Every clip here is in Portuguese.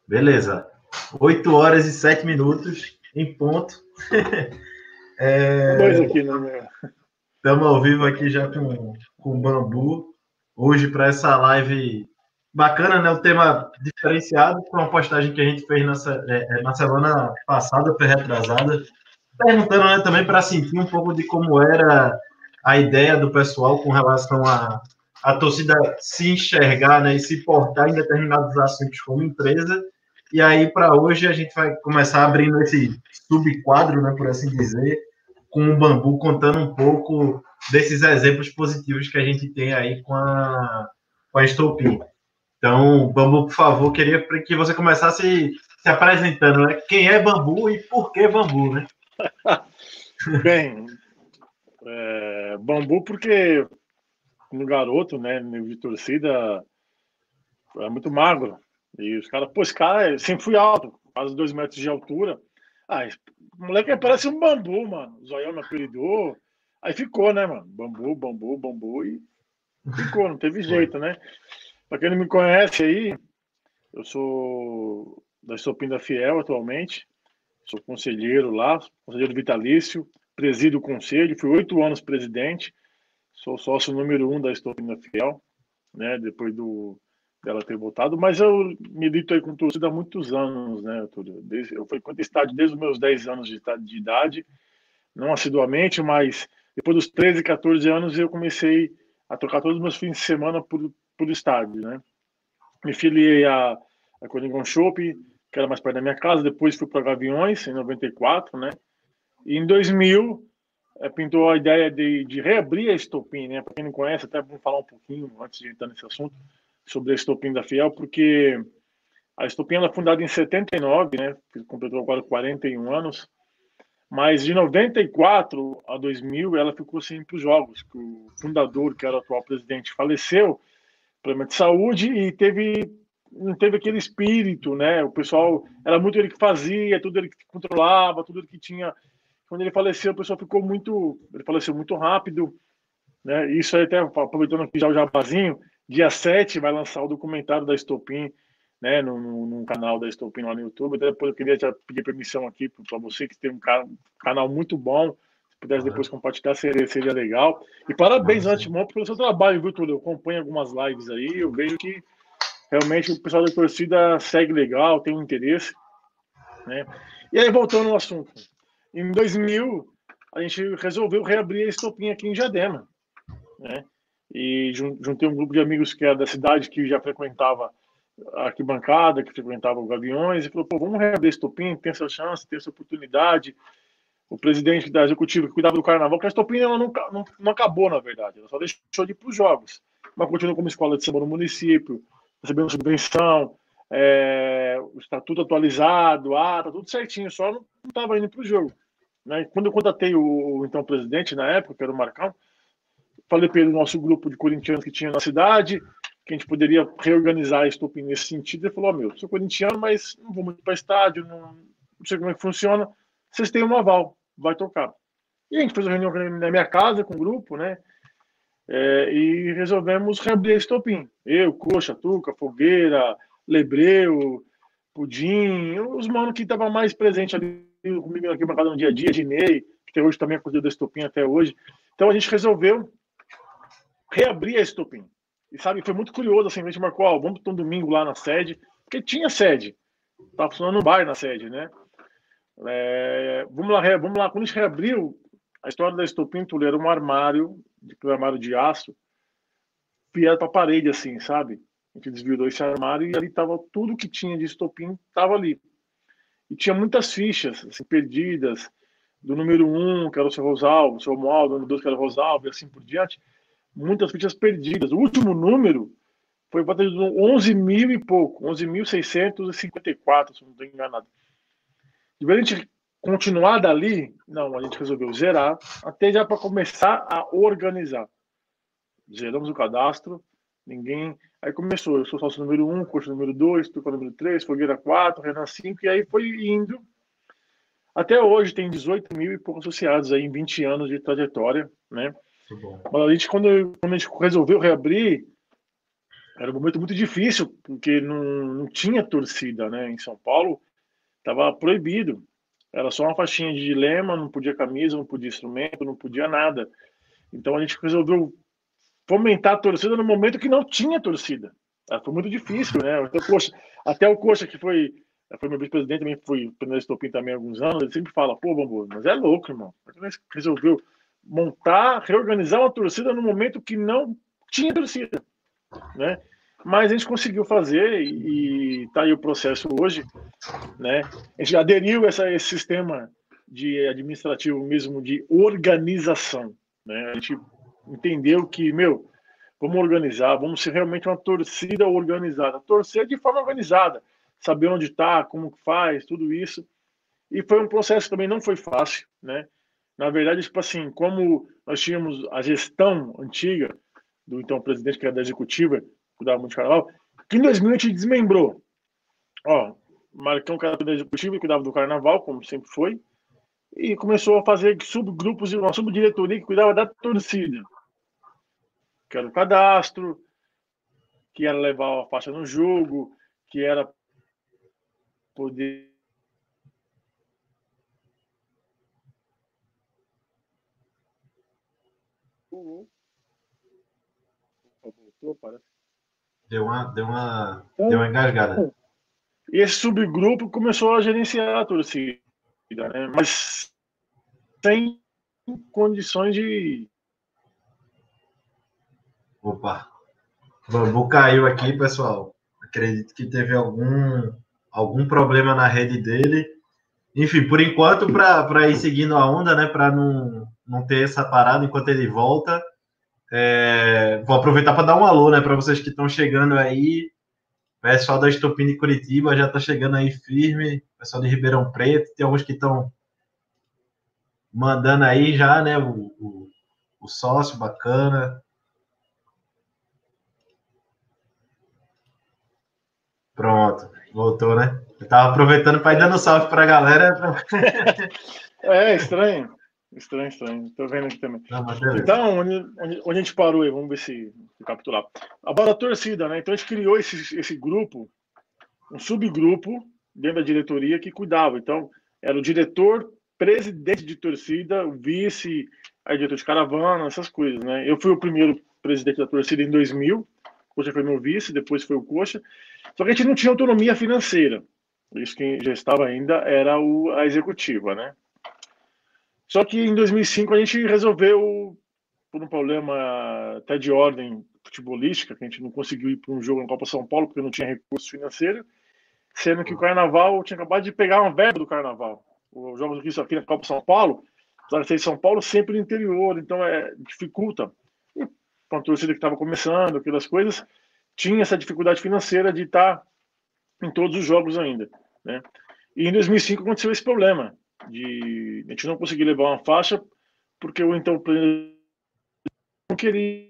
Beleza. 8h07 em ponto. Dois aqui, né? Estamos ao vivo aqui já com o Bambu. Hoje, para essa live bacana, né? O tema diferenciado com uma postagem que a gente fez na semana passada, foi retrasada, perguntando, né, também para sentir um pouco de como era a ideia do pessoal com relação a torcida se enxergar, né, e se portar em determinados assuntos como empresa. E aí, para hoje, a gente vai começar abrindo esse subquadro, né, por assim dizer, com o Bambu contando um pouco desses exemplos positivos que a gente tem aí com a Estopim. Então, Bambu, por favor, queria que você começasse se apresentando, né? Quem é Bambu e por que Bambu, né? Bem, Bambu porque no garoto, né, de torcida, é muito magro. E os caras, pô, esse cara sempre fui alto, quase 2 metros de altura. Ah, o moleque parece um bambu, mano. O Zoião me apelidou. Aí ficou, né, mano? Bambu, bambu, bambu. E ficou, não teve jeito, né? Pra quem não me conhece aí, eu sou da Estopim da Fiel atualmente. Sou conselheiro lá, conselheiro vitalício, presido o conselho, fui 8 anos presidente, sou sócio número 1 da Estopim da Fiel, né, depois dela ter voltado, mas eu milito aí com torcida há muitos anos, né, Túlio? Eu frequento estádio desde os meus 10 anos de idade, não assiduamente, mas depois dos 13, 14 anos eu comecei a trocar todos os meus fins de semana por estádio, né? Me filiei a Coringão Shopping, que era mais perto da minha casa, depois fui para Gaviões, em 94, né? E em 2000, pintou a ideia de reabrir a Estopim, né? Para quem não conhece, até vamos falar um pouquinho, antes de entrar nesse assunto, sobre a Estopim da Fiel, porque a Estopim ela é fundada em 79, né? Completou agora 41 anos, mas de 94 a 2000 ela ficou sem para os jogos, que o fundador, que era o atual presidente, faleceu, problema de saúde, e não teve aquele espírito, né? O pessoal, era muito ele que fazia, tudo ele que controlava, tudo ele que tinha. Quando ele faleceu, o pessoal ficou muito. Ele faleceu muito rápido, né? Isso aí, até aproveitando aqui já o jabazinho, dia 7 vai lançar o documentário da Estopim, né? No canal da Estopim lá no YouTube. Até depois eu queria já pedir permissão aqui para você, que tem um canal muito bom. Se pudesse depois compartilhar, seria legal. E parabéns, antemão, pelo seu trabalho, viu, Túlio? Eu acompanho algumas lives aí, eu vejo que realmente o pessoal da torcida segue legal, tem um interesse, né? E aí, voltando ao assunto. Em 2000, a gente resolveu reabrir a Estopim aqui em Diadema, né? E juntei um grupo de amigos que era da cidade, que já frequentava a arquibancada, que frequentava o Gaviões, e falou, pô, vamos reabrir a Estopim, tem essa chance, tem essa oportunidade. O presidente da executiva que cuidava do carnaval, que a Estopim ela não acabou, na verdade, ela só deixou de ir para os jogos, mas continuou como escola de samba no município, recebendo subvenção, o estatuto atualizado, tá tudo certinho, só não estava indo para o jogo. Né? Quando eu contatei o então presidente na época, que era o Marcão, falei para ele do nosso grupo de corintianos que tinha na cidade, que a gente poderia reorganizar a Estopim nesse sentido. Ele falou: meu, sou corintiano, mas não vou muito para estádio, não sei como é que funciona. Vocês têm um aval, vai tocar. E a gente fez uma reunião na minha casa com o grupo, né? E resolvemos reabrir a Estopim. Eu, Coxa, Tuca, Fogueira, Lebreu, Pudim, os manos que estavam mais presentes ali comigo aqui na casa no dia a dia, Dinei, que hoje também é coordenador da Estopim até hoje. Então a gente resolveu reabrir a Estopim. E sabe, foi muito curioso, assim, a gente marcou, vamos ter um domingo lá na sede, porque tinha sede. Tava funcionando um bar na sede, né? Vamos lá. Quando a gente reabriu, a história da Estopim, era um armário de aço, virado para a parede, assim, sabe? A gente desvirou esse armário e ali tava tudo que tinha de Estopim, tava ali. E tinha muitas fichas, assim, perdidas, do número 1, que era o seu Rosalvo, o seu Romualdo, do número 2, que era o Rosalvo, e assim por diante. Muitas fichas perdidas. O último número foi para 11 mil e pouco, 11.654, se não estou enganado. De vez a gente continuar dali, não, a gente resolveu zerar, até já para começar a organizar. Zeramos o cadastro, ninguém. Aí começou, eu sou sócio número 1, coach número 2, Tuca número 3, Fogueira 4, Renan 5, e aí foi indo. Até hoje tem 18 mil e poucos associados aí em 20 anos de trajetória, né? Mas a gente, quando a gente resolveu reabrir, era um momento muito difícil, porque não tinha torcida, né? Em São Paulo estava proibido. Era só uma faixinha de lema, não podia camisa, não podia instrumento, não podia nada. Então a gente resolveu fomentar a torcida no momento que não tinha torcida. Foi muito difícil, né? Até o Coxa, que foi meu vice-presidente, também foi presidente Estopim também há alguns anos, ele sempre fala, pô, Bambu, mas é louco, irmão. A gente resolveu reorganizar uma torcida no momento que não tinha torcida, né? Mas a gente conseguiu fazer e tá aí o processo hoje, né? A gente aderiu a esse sistema de administrativo mesmo de organização, né? A gente entendeu que, vamos organizar, vamos ser realmente uma torcida organizada, torcer de forma organizada, saber onde está, como faz, tudo isso. E foi um processo que também não foi fácil, né? Na verdade, tipo assim, como nós tínhamos a gestão antiga do então presidente, que era da executiva, cuidava muito de carnaval, que em 2000 a gente desmembrou. Ó, Marcão, que era da executiva, cuidava do carnaval, como sempre foi, e começou a fazer subgrupos, uma subdiretoria que cuidava da torcida, que era o cadastro, que era levar a faixa no jogo, que era poder. Voltou, parece. Deu uma engasgada. E esse subgrupo começou a gerenciar a torcida, né? Mas sem condições de. Opa, o Bambu caiu aqui, pessoal. Acredito que teve algum problema na rede dele. Enfim, por enquanto, para ir seguindo a onda, né? Para não ter essa parada enquanto ele volta. Vou aproveitar para dar um alô, né? Para vocês que estão chegando aí. O pessoal da Estopim de Curitiba já está chegando aí firme. O pessoal de Ribeirão Preto. Tem alguns que estão mandando aí já, né? O sócio bacana. Pronto, voltou, né? Eu tava aproveitando para ir dando salve para a galera. Estranho. Estranho. Tô vendo aqui também. Não, então, onde a gente parou aí? Vamos ver se capturar. Agora a torcida, né? Então a gente criou esse grupo, um subgrupo dentro da diretoria que cuidava. Então, era o diretor, presidente de torcida, o vice, aí diretor de caravana, essas coisas, né? Eu fui o primeiro presidente da torcida em 2000, o Coxa foi meu vice, depois foi o Coxa. Só que a gente não tinha autonomia financeira. Isso que já estava ainda era a executiva, né? Só que em 2005 a gente resolveu, por um problema até de ordem futebolística, que a gente não conseguiu ir para um jogo na Copa São Paulo porque não tinha recurso financeiro, sendo que o Carnaval tinha acabado de pegar uma verba do Carnaval. Os jogos aqui na Copa São Paulo, apesar de ser em São Paulo, sempre no interior, então dificulta. E com a torcida que estava começando, aquelas coisas, tinha essa dificuldade financeira de estar em todos os jogos ainda, né? E em 2005 aconteceu esse problema de a gente não conseguir levar uma faixa porque o então presidente não queria.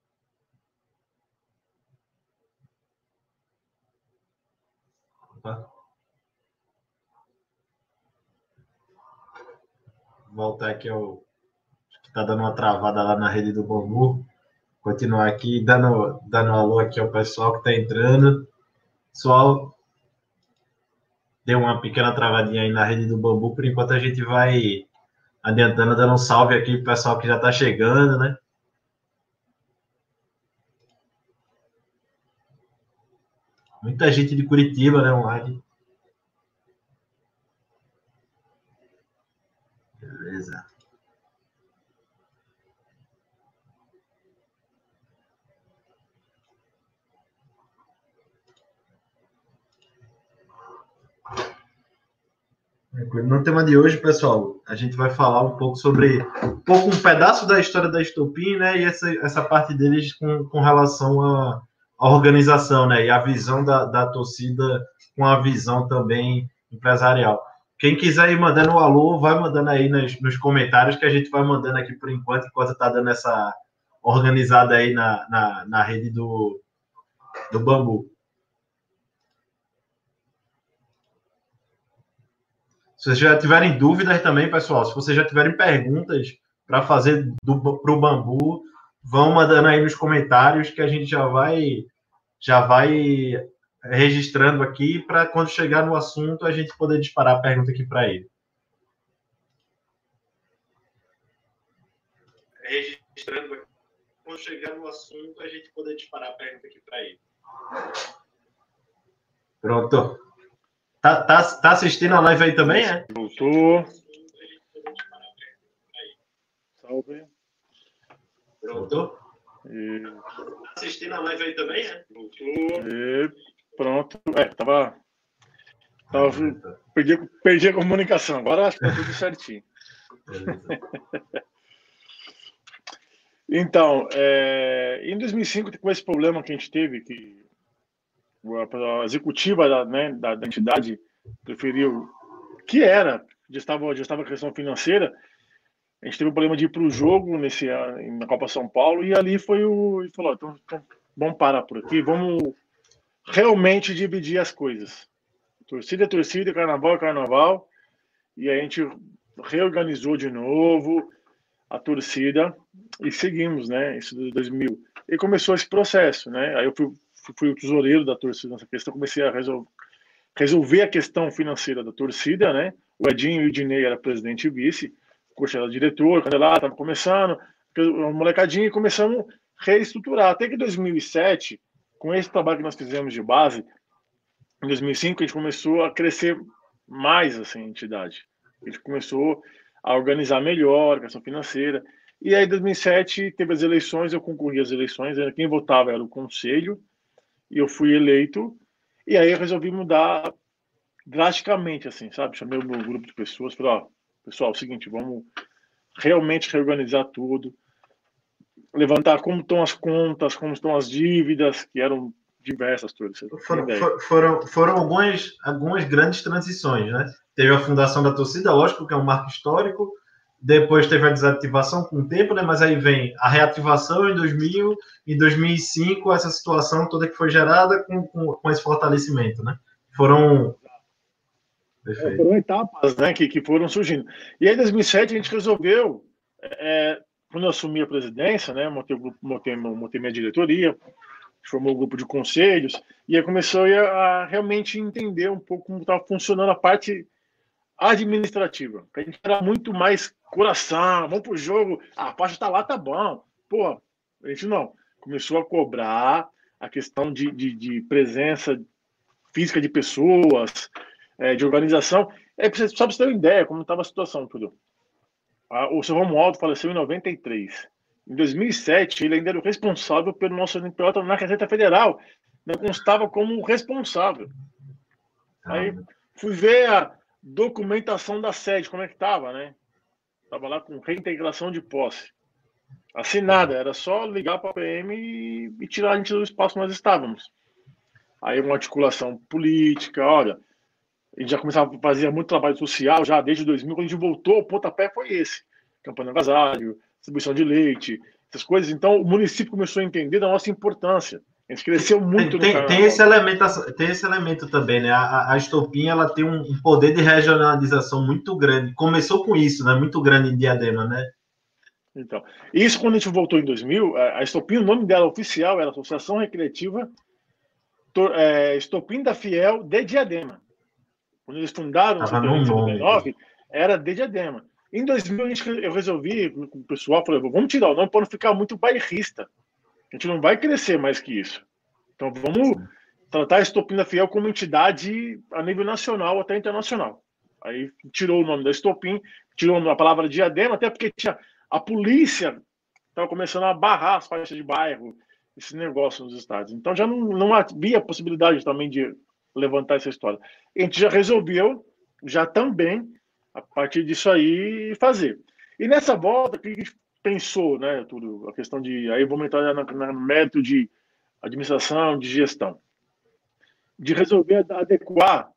Voltar aqui ao que tá dando uma travada lá na rede do Bambu. Continuar aqui dando alô aqui ao pessoal que tá entrando. Pessoal, deu uma pequena travadinha aí na rede do Bambu. Por enquanto a gente vai adiantando, dando um salve aqui pro pessoal que já tá chegando, né? Muita gente de Curitiba, né, online. Beleza. No tema de hoje, pessoal, a gente vai falar um pouco sobre um pedaço da história da Estopim, né, e essa parte deles com relação à organização, né, e a visão da torcida com a visão também empresarial. Quem quiser ir mandando um alô, vai mandando aí nos comentários que a gente vai mandando aqui por enquanto está dando essa organizada aí na rede do Bambu. Se vocês já tiverem dúvidas também, pessoal, se vocês já tiverem perguntas para fazer para o Bambu, vão mandando aí nos comentários que a gente já vai já vai registrando aqui para quando chegar no assunto a gente poder disparar a pergunta aqui para ele. Registrando aqui. Quando chegar no assunto, a gente poder disparar a pergunta aqui para ele. Pronto. Tá assistindo a live aí também, é? Voltou. Salve. Pronto. Tá assistindo a live aí também, é? Voltou. E pronto. Perdi a comunicação. Agora acho que tá tudo certinho. Então, em 2005, com esse problema que a gente teve, que a executiva da entidade preferiu, que já estava a questão financeira, a gente teve o problema de ir para o jogo na Copa São Paulo, e ali e falou, então vamos parar por aqui, vamos realmente dividir as coisas. Torcida é torcida, carnaval é carnaval, e a gente reorganizou de novo a torcida e seguimos, né? Isso de 2000. E começou esse processo, né? Aí eu fui o tesoureiro da torcida nessa questão, comecei a resolver a questão financeira da torcida, né? O Edinho e o Dinei era presidente e vice, o Coxa era diretor, quando lá estava começando, uma molecadinha, e começamos a reestruturar. Até que em 2007, com esse trabalho que nós fizemos de base, em 2005 a gente começou a crescer mais assim, a entidade. A gente começou a organizar melhor a questão financeira. E aí, em 2007, teve as eleições, eu concorri às eleições, quem votava era o conselho, e eu fui eleito, e aí eu resolvi mudar drasticamente, assim, sabe? Chamei o meu grupo de pessoas, falei, ó, pessoal, é o seguinte, vamos realmente reorganizar tudo, levantar como estão as contas, como estão as dívidas, que eram diversas todas. Foram algumas grandes transições, né? Teve a fundação da torcida, lógico que é um marco histórico, depois teve a desativação com o tempo, né? Mas aí vem a reativação em 2000, em 2005, essa situação toda que foi gerada com esse fortalecimento, né? Foram etapas, né, que foram surgindo. E aí, em 2007, a gente resolveu, quando eu assumi a presidência, né, montei minha diretoria, formou um grupo de conselhos, e aí começou a realmente entender um pouco como estava funcionando a parte administrativa. A gente era muito mais coração, vamos pro jogo, a parte está lá, tá bom. Pô, a gente não. Começou a cobrar a questão de presença física de pessoas, de organização. Só para você ter uma ideia como estava a situação, tudo. O seu Romualdo faleceu em 93. Em 2007, ele ainda era o responsável pelo nosso NPJ na Receita Federal. Não constava como responsável. Aí fui ver a documentação da sede, como é que estava, né? Estava lá com reintegração de posse. Assinada, era só ligar para a PM e tirar a gente do espaço que nós estávamos. Aí uma articulação política, olha, a gente já começava a fazer muito trabalho social, já desde 2000, quando a gente voltou, o pontapé foi esse. Campanha de agasalho, distribuição de leite, essas coisas. Então, o município começou a entender da nossa importância. A gente cresceu muito no carnaval. Tem esse elemento também, né? A Estopim, ela tem um poder de regionalização muito grande. Começou com isso, né? Muito grande em Diadema, né? Então, isso quando a gente voltou em 2000, a Estopim, o nome dela oficial era Associação Recreativa Estopim da Fiel de Diadema. Quando eles fundaram em 1999, era de Diadema. Em 2000, eu resolvi, com o pessoal, falei, vamos tirar o nome para não ficar muito bairrista. A gente não vai crescer mais que isso. Então, vamos tratar a Estopim da Fiel como entidade a nível nacional até internacional. Aí tirou o nome da Estopim, tirou a palavra Diadema, até porque a polícia estava começando a barrar as faixas de bairro, esse negócio nos estados. Então, já não havia possibilidade também de levantar essa história. A gente já resolveu, já também, a partir disso aí, fazer. E nessa volta, o que a gente pensou, né, tudo, a questão de, aí vamos entrar no mérito de administração, de gestão, de resolver adequar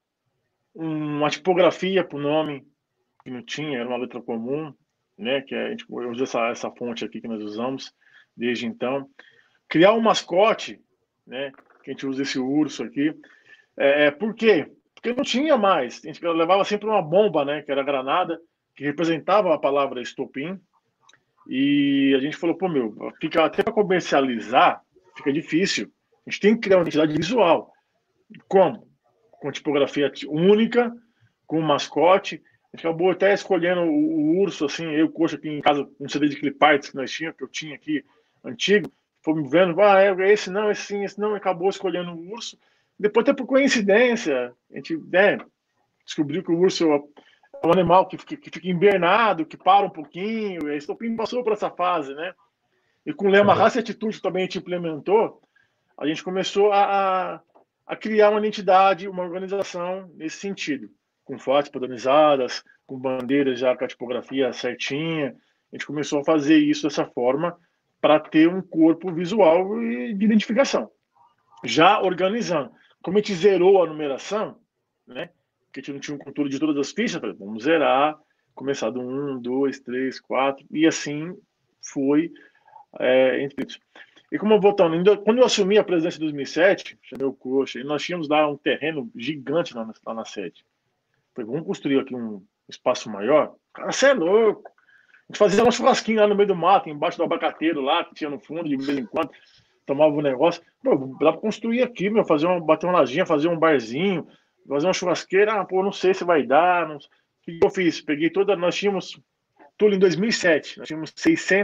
uma tipografia para o nome, que não tinha, era uma letra comum, né, que a gente usa essa fonte aqui que nós usamos desde então, criar um mascote, né, que a gente usa esse urso aqui. Por quê? Porque não tinha mais. A gente levava sempre uma bomba, né, que era a granada, que representava a palavra estopim. E a gente falou, pô, fica até para comercializar, fica difícil. A gente tem que criar uma identidade visual. Como? Com tipografia única, com um mascote. A gente acabou até escolhendo o urso, assim, eu, Coxa, aqui em casa, um CD de clip arts que nós tínhamos, que eu tinha aqui, antigo. Fomos vendo, é esse não, esse sim, esse não, acabou escolhendo o urso. Depois, até por coincidência, a gente descobriu que o urso é um animal que fica hibernado, que para um pouquinho, e a Estopim passou por essa fase, né? E com o lema Raça e Atitude também a gente implementou, a gente começou a criar uma identidade, uma organização nesse sentido, com fotos padronizadas, com bandeiras já com a tipografia certinha. A gente começou a fazer isso dessa forma para ter um corpo visual de identificação. Já organizando. Como a gente zerou a numeração, né? Porque a gente não tinha um controle de todas as fichas, vamos zerar, começar do 1, 2, 3, 4, e assim foi entre isso. E como eu voltando, quando eu assumi a presidência em 2007, chamei o Coxa, e nós tínhamos lá um terreno gigante lá na sede. Falei, vamos construir aqui um espaço maior? Cara, você é louco! A gente fazia um churrasquinho lá no meio do mato, embaixo do abacateiro lá, que tinha no fundo, de vez em quando, tomava um negócio. Pô, dá pra construir aqui, meu, bater uma lajinha, fazer um barzinho, fazer uma churrasqueira. Pô, não sei se vai dar. Não... O que eu fiz? Peguei nós tínhamos, tudo em 2007, nós tínhamos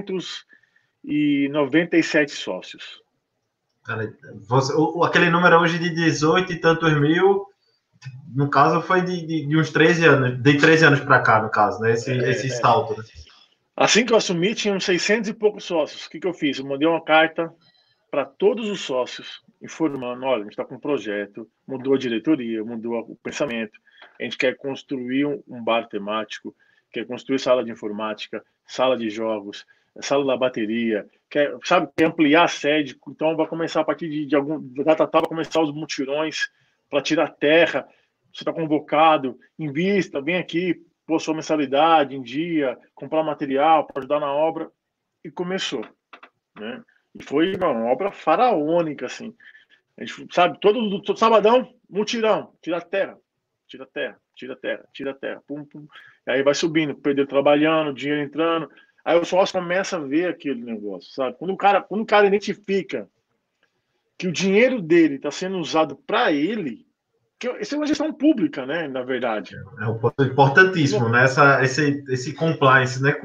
697 sócios. Cara, aquele número hoje de 18 e tantos mil, no caso, foi de uns 13 anos, de 13 anos para cá, no caso, né? Esse salto, né? Assim que eu assumi, tinha uns 600 e poucos sócios. O que eu fiz? Eu mandei uma carta para todos os sócios, informando, olha, a gente está com um projeto, mudou a diretoria, mudou o pensamento, a gente quer construir um bar temático, quer construir sala de informática, sala de jogos, sala da bateria, quer ampliar a sede, então vai começar a partir de algum data tal, vai começar os mutirões para tirar terra, você está convocado, invista, vem aqui, pôr sua mensalidade em dia, comprar material para ajudar na obra, e começou, né? E foi uma obra faraônica, assim. A gente, sabe, todo sabadão, mutirão, tira terra, tira terra, tira terra, tira terra, pum, pum. E aí vai subindo, perder trabalhando, dinheiro entrando. Aí o sócio começa a ver aquele negócio, sabe? Quando o cara identifica que o dinheiro dele está sendo usado para ele, isso é uma gestão pública, né? Na verdade. É um ponto importantíssimo, né? Esse compliance, né?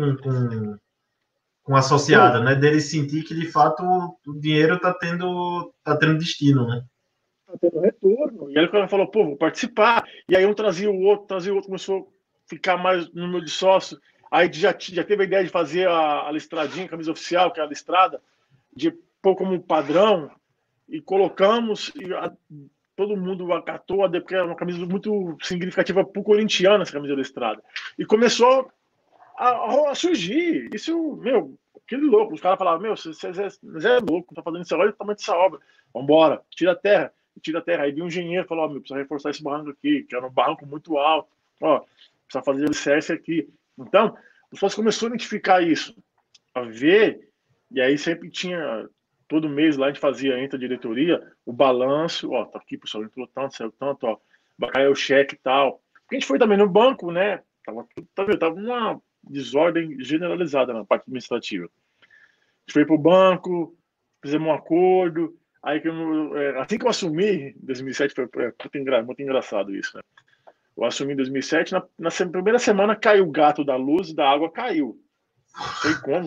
Com associada, né? Dele sentir que de fato o dinheiro está tendo destino, né? Está tendo retorno. E aí o cara falou, pô, vou participar. E aí um trazia o outro, começou a ficar mais no número de sócios. Aí já teve a ideia de fazer a listradinha, a camisa oficial, que é a listrada, de pôr como padrão, e colocamos, e todo mundo acatou, porque é uma camisa muito significativa para o corintiano, essa camisa listrada. E começou a surgir. Isso, meu, aquele louco. Os caras falavam, meu, você é louco, tá fazendo isso, olha o tamanho dessa obra. Vambora, tira a terra. Aí viu um engenheiro e falou, meu, precisa reforçar esse barranco aqui, que era um barranco muito alto. Ó, precisa fazer alicerce aqui. Então, os sócios começaram a identificar isso, a ver, e aí sempre tinha, todo mês lá a gente fazia, entre a diretoria, o balanço, ó, tá aqui, pessoal, entrou tanto, saiu tanto, ó, vai cair o cheque e tal. Porque a gente foi também no banco, né, tava uma desordem generalizada na parte administrativa. A gente foi pro banco, fizemos um acordo, aí assim que eu assumi, em 2007, foi muito engraçado isso, né? Eu assumi em 2007, na primeira semana caiu o gato da luz e da água caiu. Não sei como.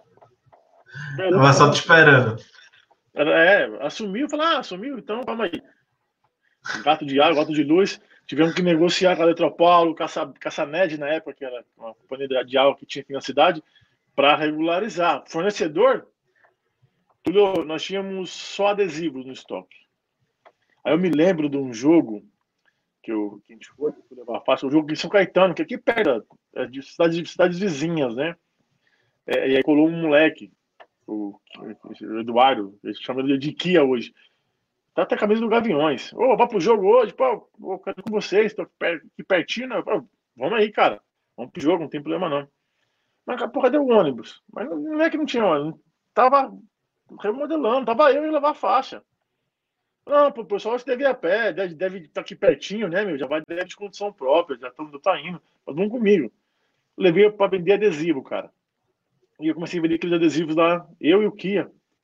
Tava só te esperando. Assumiu, falei, assumiu, então calma aí. Gato de água, gato de luz. Tivemos que negociar com a Eletropaulo, Caçaned na época, que era uma companhia de água que tinha aqui na cidade, para regularizar. Fornecedor, nós tínhamos só adesivos no estoque. Aí eu me lembro de um jogo que a gente foi levar fácil, um jogo de São Caetano, que é aqui perto, de cidades vizinhas, né? E aí colou um moleque, o Eduardo, a gente chama ele de Kia hoje. Tá até a camisa do Gaviões. Ô, vai pro jogo hoje, pô, eu quero com vocês, tô aqui pertinho, né? Pô, vamos aí, cara. Vamos pro jogo, não tem problema não. Mas, porra, deu ônibus. Mas não é que não tinha ônibus. Tava remodelando, tava eu em levar a faixa. Não, pô, o pessoal deve ir a pé, deve estar aqui pertinho, né, meu? Já deve de condição própria, já todo mundo tá indo. Mas vamos comigo. Levei para vender adesivo, cara. E eu comecei a vender aqueles adesivos lá, eu e o Kia.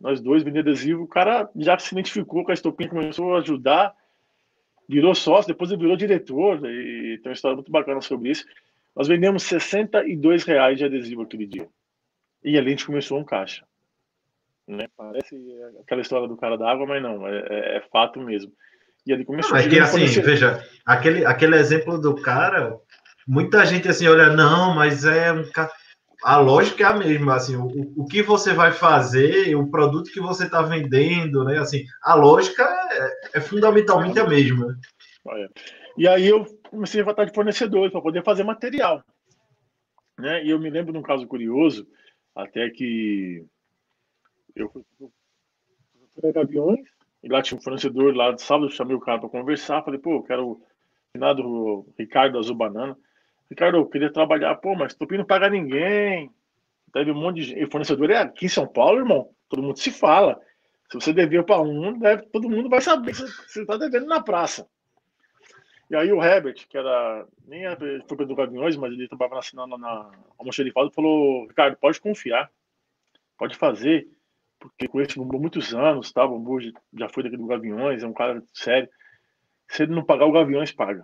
nós dois vendendo adesivo, o cara já se identificou com a Estopim, começou a ajudar, virou sócio, depois ele virou diretor, e tem uma história muito bacana sobre isso. Nós vendemos R$ 62 de adesivo aquele dia. E ali a gente começou um caixa. Né? Parece aquela história do cara da água, mas não, é fato mesmo. E ali começou. É que assim, veja, aquele exemplo do cara, muita gente assim olha, não, mas a lógica é a mesma, assim, o que você vai fazer, o produto que você está vendendo, né? Assim, a lógica é fundamentalmente a mesma. E aí eu comecei a tratar de fornecedores para poder fazer material. Né? E eu me lembro de um caso curioso, até que eu fui para Gaviões, e lá tinha um fornecedor lá de sábado, eu chamei o cara para conversar, falei, pô, eu quero o finado Ricardo Azul Banana. Ricardo, eu queria trabalhar, pô, mas Tupi não paga ninguém. Teve um monte de gente. E o fornecedor é aqui em São Paulo, irmão. Todo mundo se fala. Se você dever para um, todo mundo vai saber que você está devendo na praça. E aí o Herbert, que era. Nem foi do Gaviões, mas ele trabalhava na almoxerifado, falou: Ricardo, pode confiar, pode fazer, porque conheço o Bambu há muitos anos, tá? O Bambu já foi daqui do Gaviões, é um cara sério. Se ele não pagar, o Gaviões paga.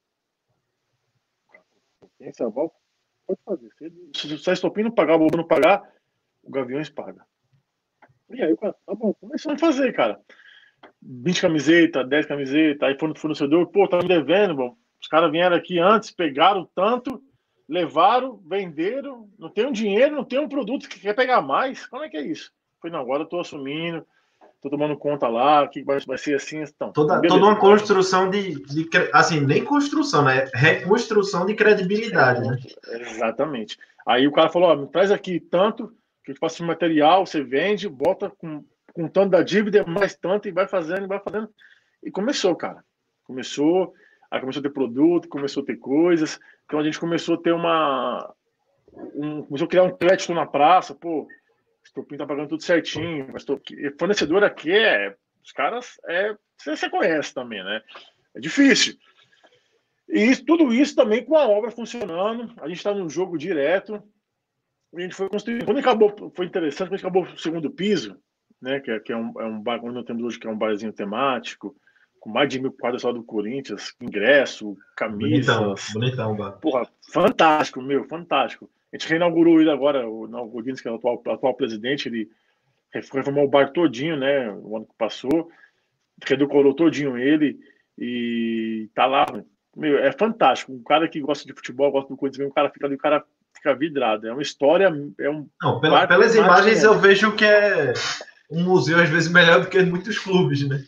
Pensa, pode fazer. Se a Estopim não pagar, o Bambu não pagar, o Gaviões paga. E aí o cara, tá bom, começamos a fazer, cara. 20 camisetas, 10 camisetas, aí foi no fornecedor, pô, tá me devendo, bom. Os caras vieram aqui antes, pegaram tanto, levaram, venderam, não tem um dinheiro, não tem um produto que quer pegar mais. Como é que é isso? Falei, não, agora eu tô assumindo, tô tomando conta lá, que vai ser assim, então. Toda uma construção assim, nem construção, né? Reconstrução de credibilidade, né? Exatamente. Aí o cara falou, ó, me traz aqui tanto, que eu te passo material, você vende, bota com tanto da dívida, mais tanto, e vai fazendo, vai fazendo. E começou, cara. Aí começou a ter produto, começou a ter coisas. Então a gente começou a ter começou a criar um crédito na praça, pô, Estopim tá pagando tudo certinho, mas fornecedor aqui os caras, você conhece também, né? É difícil. E tudo isso também com a obra funcionando, a gente está no jogo direto, a gente foi construindo. Quando acabou, foi interessante, quando acabou o segundo piso, né, que é um bar, onde nós temos hoje, que é um barzinho temático, com mais de 1.000 quadras só do Corinthians, ingresso, camisas. Bonitão, bar. Porra, fantástico, fantástico. A gente reinaugurou ele agora, o Godinez, que é o atual presidente, ele reformou o bar todinho, né, o ano que passou, redecorou todinho ele, e tá lá, é fantástico. Um cara que gosta de futebol, gosta do Corinthians, o cara fica ali, o cara fica vidrado. É uma história, Não, pelas imagens eu vejo que é um museu às vezes melhor do que muitos clubes, né?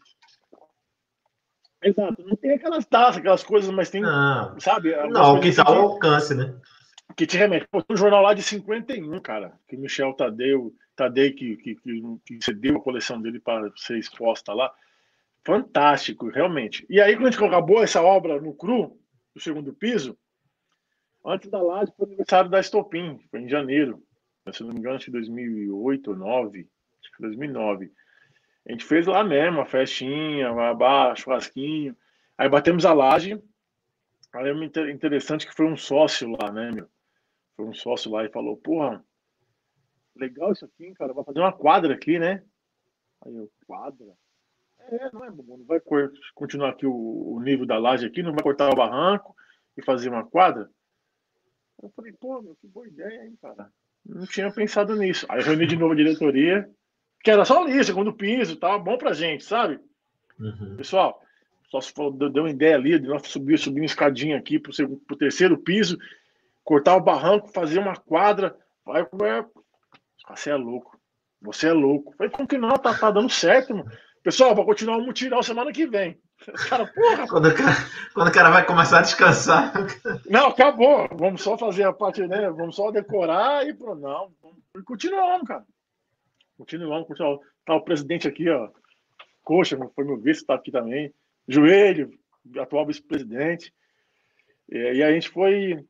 Exato. Não tem aquelas taças, aquelas coisas, mas tem, sabe? Não, o que tá ao alcance, né? Que te remete. Pô, tem um jornal lá de 51, cara, que o Michel Tadei que cedeu a coleção dele para ser exposta lá. Fantástico, realmente. E aí, quando a gente acabou essa obra no cru, do segundo piso, antes da laje foi o aniversário da Estopim, foi em janeiro. Se não me engano, acho que 2008 ou 2009. Acho que 2009. A gente fez lá mesmo, uma festinha, churrasquinho. Aí batemos a laje. Aí é interessante que foi um sócio lá, né, meu? Foi um sócio lá e falou, porra, legal isso aqui, cara. Vai fazer uma quadra aqui, né? Aí eu, quadra? Não é, não vai continuar aqui o nível da laje aqui, não vai cortar o barranco e fazer uma quadra? Eu falei, pô, meu, que boa ideia, hein, cara? Não tinha pensado nisso. Aí eu reuni de novo a diretoria, que era só ali, segundo piso, tava bom pra gente, sabe? Uhum. Pessoal, só se deu uma ideia ali de nós subir uma escadinha aqui pro terceiro piso, cortar o barranco, fazer uma quadra. Aí você é louco. Você é louco. Falei, como que não? Tá dando certo, mano. Pessoal, vai continuar o mutirão semana que vem. Os caras, porra. Quando o cara vai começar a descansar. Não, acabou. Vamos só fazer a parte, né? Vamos só decorar e pronto. Não, continuamos, cara. Continuamos. Tá o presidente aqui, ó. Coxa, foi meu vice, tá aqui também. Joelho, atual vice-presidente. E a gente foi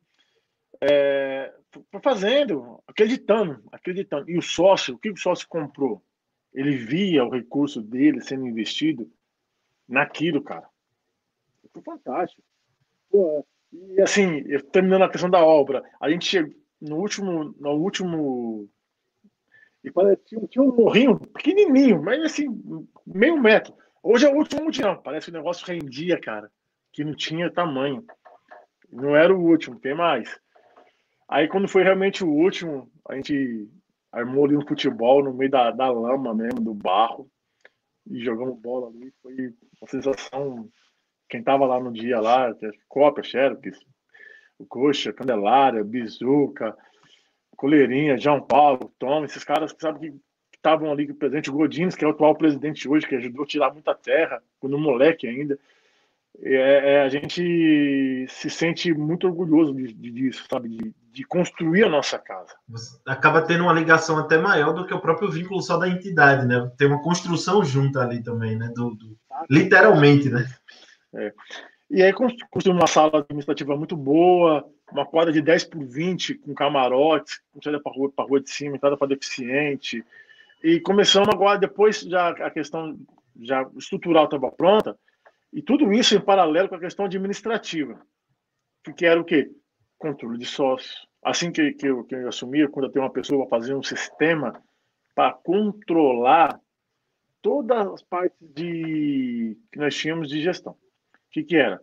fazendo, acreditando. E o sócio, o que o sócio comprou? Ele via o recurso dele sendo investido naquilo, cara. Foi fantástico. Pô, e assim, terminando a questão da obra, a gente chegou no último E tinha um morrinho pequenininho, mas assim, meio metro. Hoje é o último mutirão. Parece que o negócio rendia, cara, que não tinha tamanho. Não era o último, tem mais. Aí quando foi realmente o último, a gente armou ali um futebol no meio da lama mesmo, do barro, e jogamos bola ali. Foi uma sensação. Quem tava lá no dia lá, Copa, Xerox, o Coxa, Candelária, Bizuca, Coleirinha, João Paulo, Tom, esses caras que sabem que estavam ali presente, o Godinez, que é o atual presidente hoje, que ajudou a tirar muita terra, quando moleque ainda. A gente se sente muito orgulhoso disso, sabe? De construir a nossa casa. Você acaba tendo uma ligação até maior do que o próprio vínculo só da entidade, né? Tem uma construção junto ali também, né? Literalmente, né? E aí construímos uma sala administrativa muito boa, uma quadra de 10 por 20, com camarotes, entrada para a rua de cima, entrada para deficiente. E começamos agora, depois já a questão já estrutural estava pronta, e tudo isso em paralelo com a questão administrativa, que era o quê? Controle de sócios. Assim que eu assumi, quando eu tenho uma pessoa para fazer um sistema para controlar todas as partes que nós tínhamos de gestão. O que era?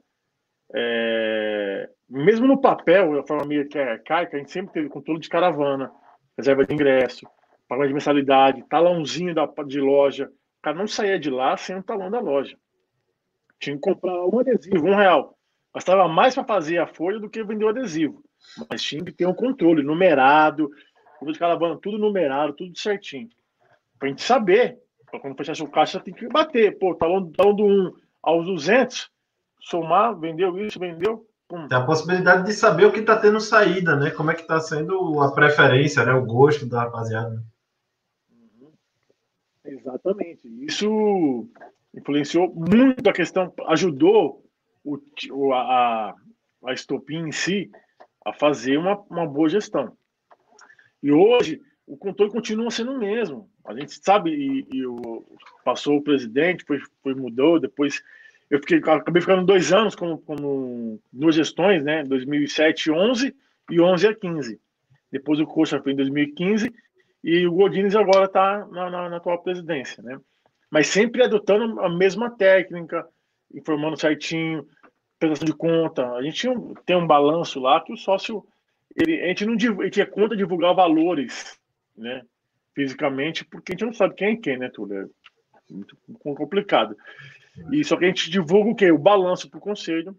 Mesmo no papel, a forma meio que é arcaica, a gente sempre teve controle de caravana, reserva de ingresso, pagamento de mensalidade, talãozinho de loja. O cara não saía de lá sem o talão da loja. Tinha que comprar um adesivo, R$1. Gastava mais para fazer a folha do que vender o adesivo. Mas tinha que ter um controle, numerado, tudo de caravana, tudo numerado, tudo certinho. Para a gente saber, para quando fechasse o caixa, tem que bater. Pô, talão do 1 aos 200, somar, vendeu isso, vendeu. Pum. Tem a possibilidade de saber o que está tendo saída, né? Como é que está sendo a preferência, né? O gosto da rapaziada. Exatamente. Isso influenciou muito a questão, ajudou a Estopim em si a fazer uma boa gestão. E hoje o controle continua sendo o mesmo. A gente sabe, passou o presidente, mudou, depois acabei ficando 2 anos como 2 gestões, né? 2007 11 e 11 a 15. Depois o Coxa foi em 2015 e o Godinez agora está na atual presidência, né? Mas sempre adotando a mesma técnica, informando certinho, prestação de conta. A gente tem um balanço lá que o sócio, a gente não ele tinha conta divulgar valores, né? Fisicamente, porque a gente não sabe quem é quem, né, Túlio? É muito complicado. E só que a gente divulga o quê? O balanço para o conselho.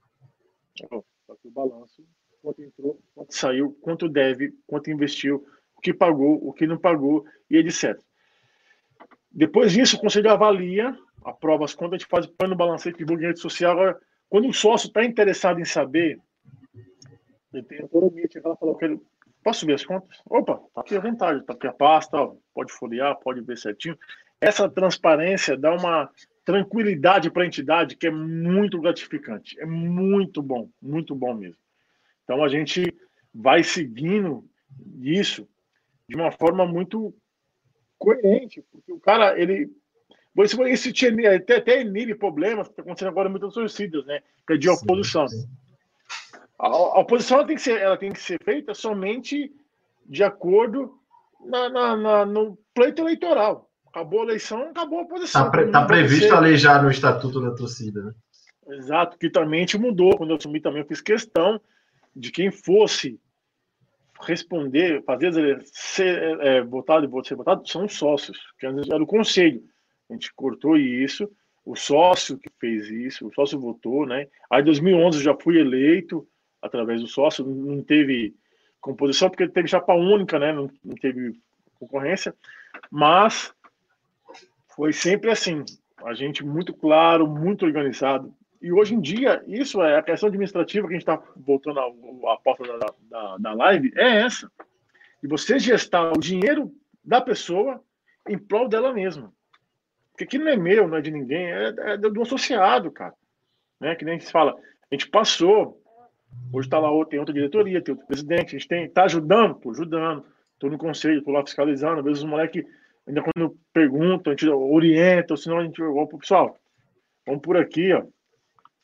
O balanço, quanto entrou, quanto saiu, quanto deve, quanto investiu, o que pagou, o que não pagou e etc. Depois disso, o conselho avalia, aprova as contas, a gente põe no balancete, divulga em rede social. Agora, quando o sócio está interessado em saber, ele tem autonomia, chega lá e fala, posso ver as contas? Opa, tá aqui à vontade, tá aqui a pasta, ó, pode folhear, pode ver certinho. Essa transparência dá uma tranquilidade para a entidade que é muito gratificante, é muito bom mesmo. Então a gente vai seguindo isso de uma forma muito coerente, porque o cara, isso tinha até inibe problemas que está acontecendo agora em muitas torcidas, né? Que é de oposição. Sim. A oposição ela tem que ser feita somente de acordo no pleito eleitoral. Acabou a eleição, acabou a oposição. Está previsto ali já no Estatuto da Torcida, né? Exato, que também mudou. Quando eu assumi também, eu fiz questão de quem fosse responder, fazer ser votado, são os sócios, que antes era o conselho. A gente cortou isso, o sócio que fez isso, o sócio votou, né? Aí em 2011 eu já fui eleito através do sócio, não teve composição, porque teve chapa única, né? Não teve concorrência, mas foi sempre assim, a gente muito claro, muito organizado. E hoje em dia, isso é a questão administrativa que a gente está voltando à pauta da live, é essa. E você gestar o dinheiro da pessoa em prol dela mesma. Porque aquilo não é meu, não é de ninguém, é do associado, cara. Né? Que nem se fala, a gente passou, hoje está lá, tem outra diretoria, tem outro presidente, a gente está ajudando, estou no conselho, estou lá fiscalizando, às vezes os moleques, ainda quando perguntam, a gente orienta, ou senão a gente, pessoal, vamos por aqui, ó.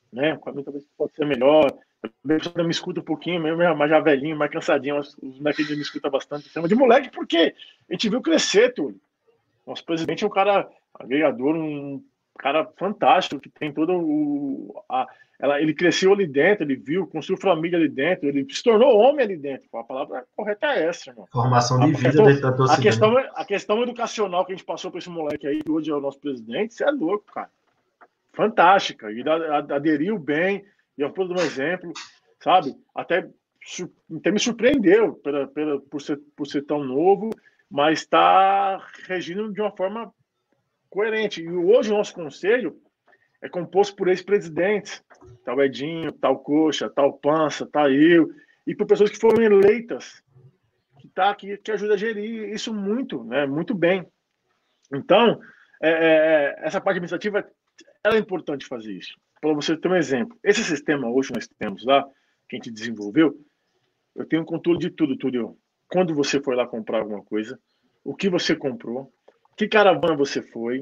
né? Para mim talvez pode ser melhor. Eu me escuta um pouquinho, mesmo, mas já velhinho, mais cansadinho, os moleques me escutam bastante. Chama de moleque porque a gente viu crescer, tudo. Nosso presidente é um cara agregador, um cara fantástico, que tem todo o. Ele cresceu ali dentro, ele viu, construiu família ali dentro, ele se tornou homem ali dentro. A palavra correta é essa, irmão. Formação de vida dentro da torcida. A questão educacional que a gente passou para esse moleque aí, que hoje é o nosso presidente, isso é louco, cara. Fantástica. E aderiu bem, e é um exemplo, sabe? Até me surpreendeu por ser tão novo, mas está regindo de uma forma coerente. E hoje o nosso conselho é composto por ex-presidentes, tal Edinho, tal Coxa, tal Pança, tal eu, e por pessoas que foram eleitas, que ajuda a gerir isso muito, né, muito bem. Então, essa parte administrativa, ela é importante fazer isso. Para você ter um exemplo, esse sistema hoje nós temos lá, que a gente desenvolveu, eu tenho um controle de tudo, Túlio. Quando você foi lá comprar alguma coisa, o que você comprou, que caravana você foi,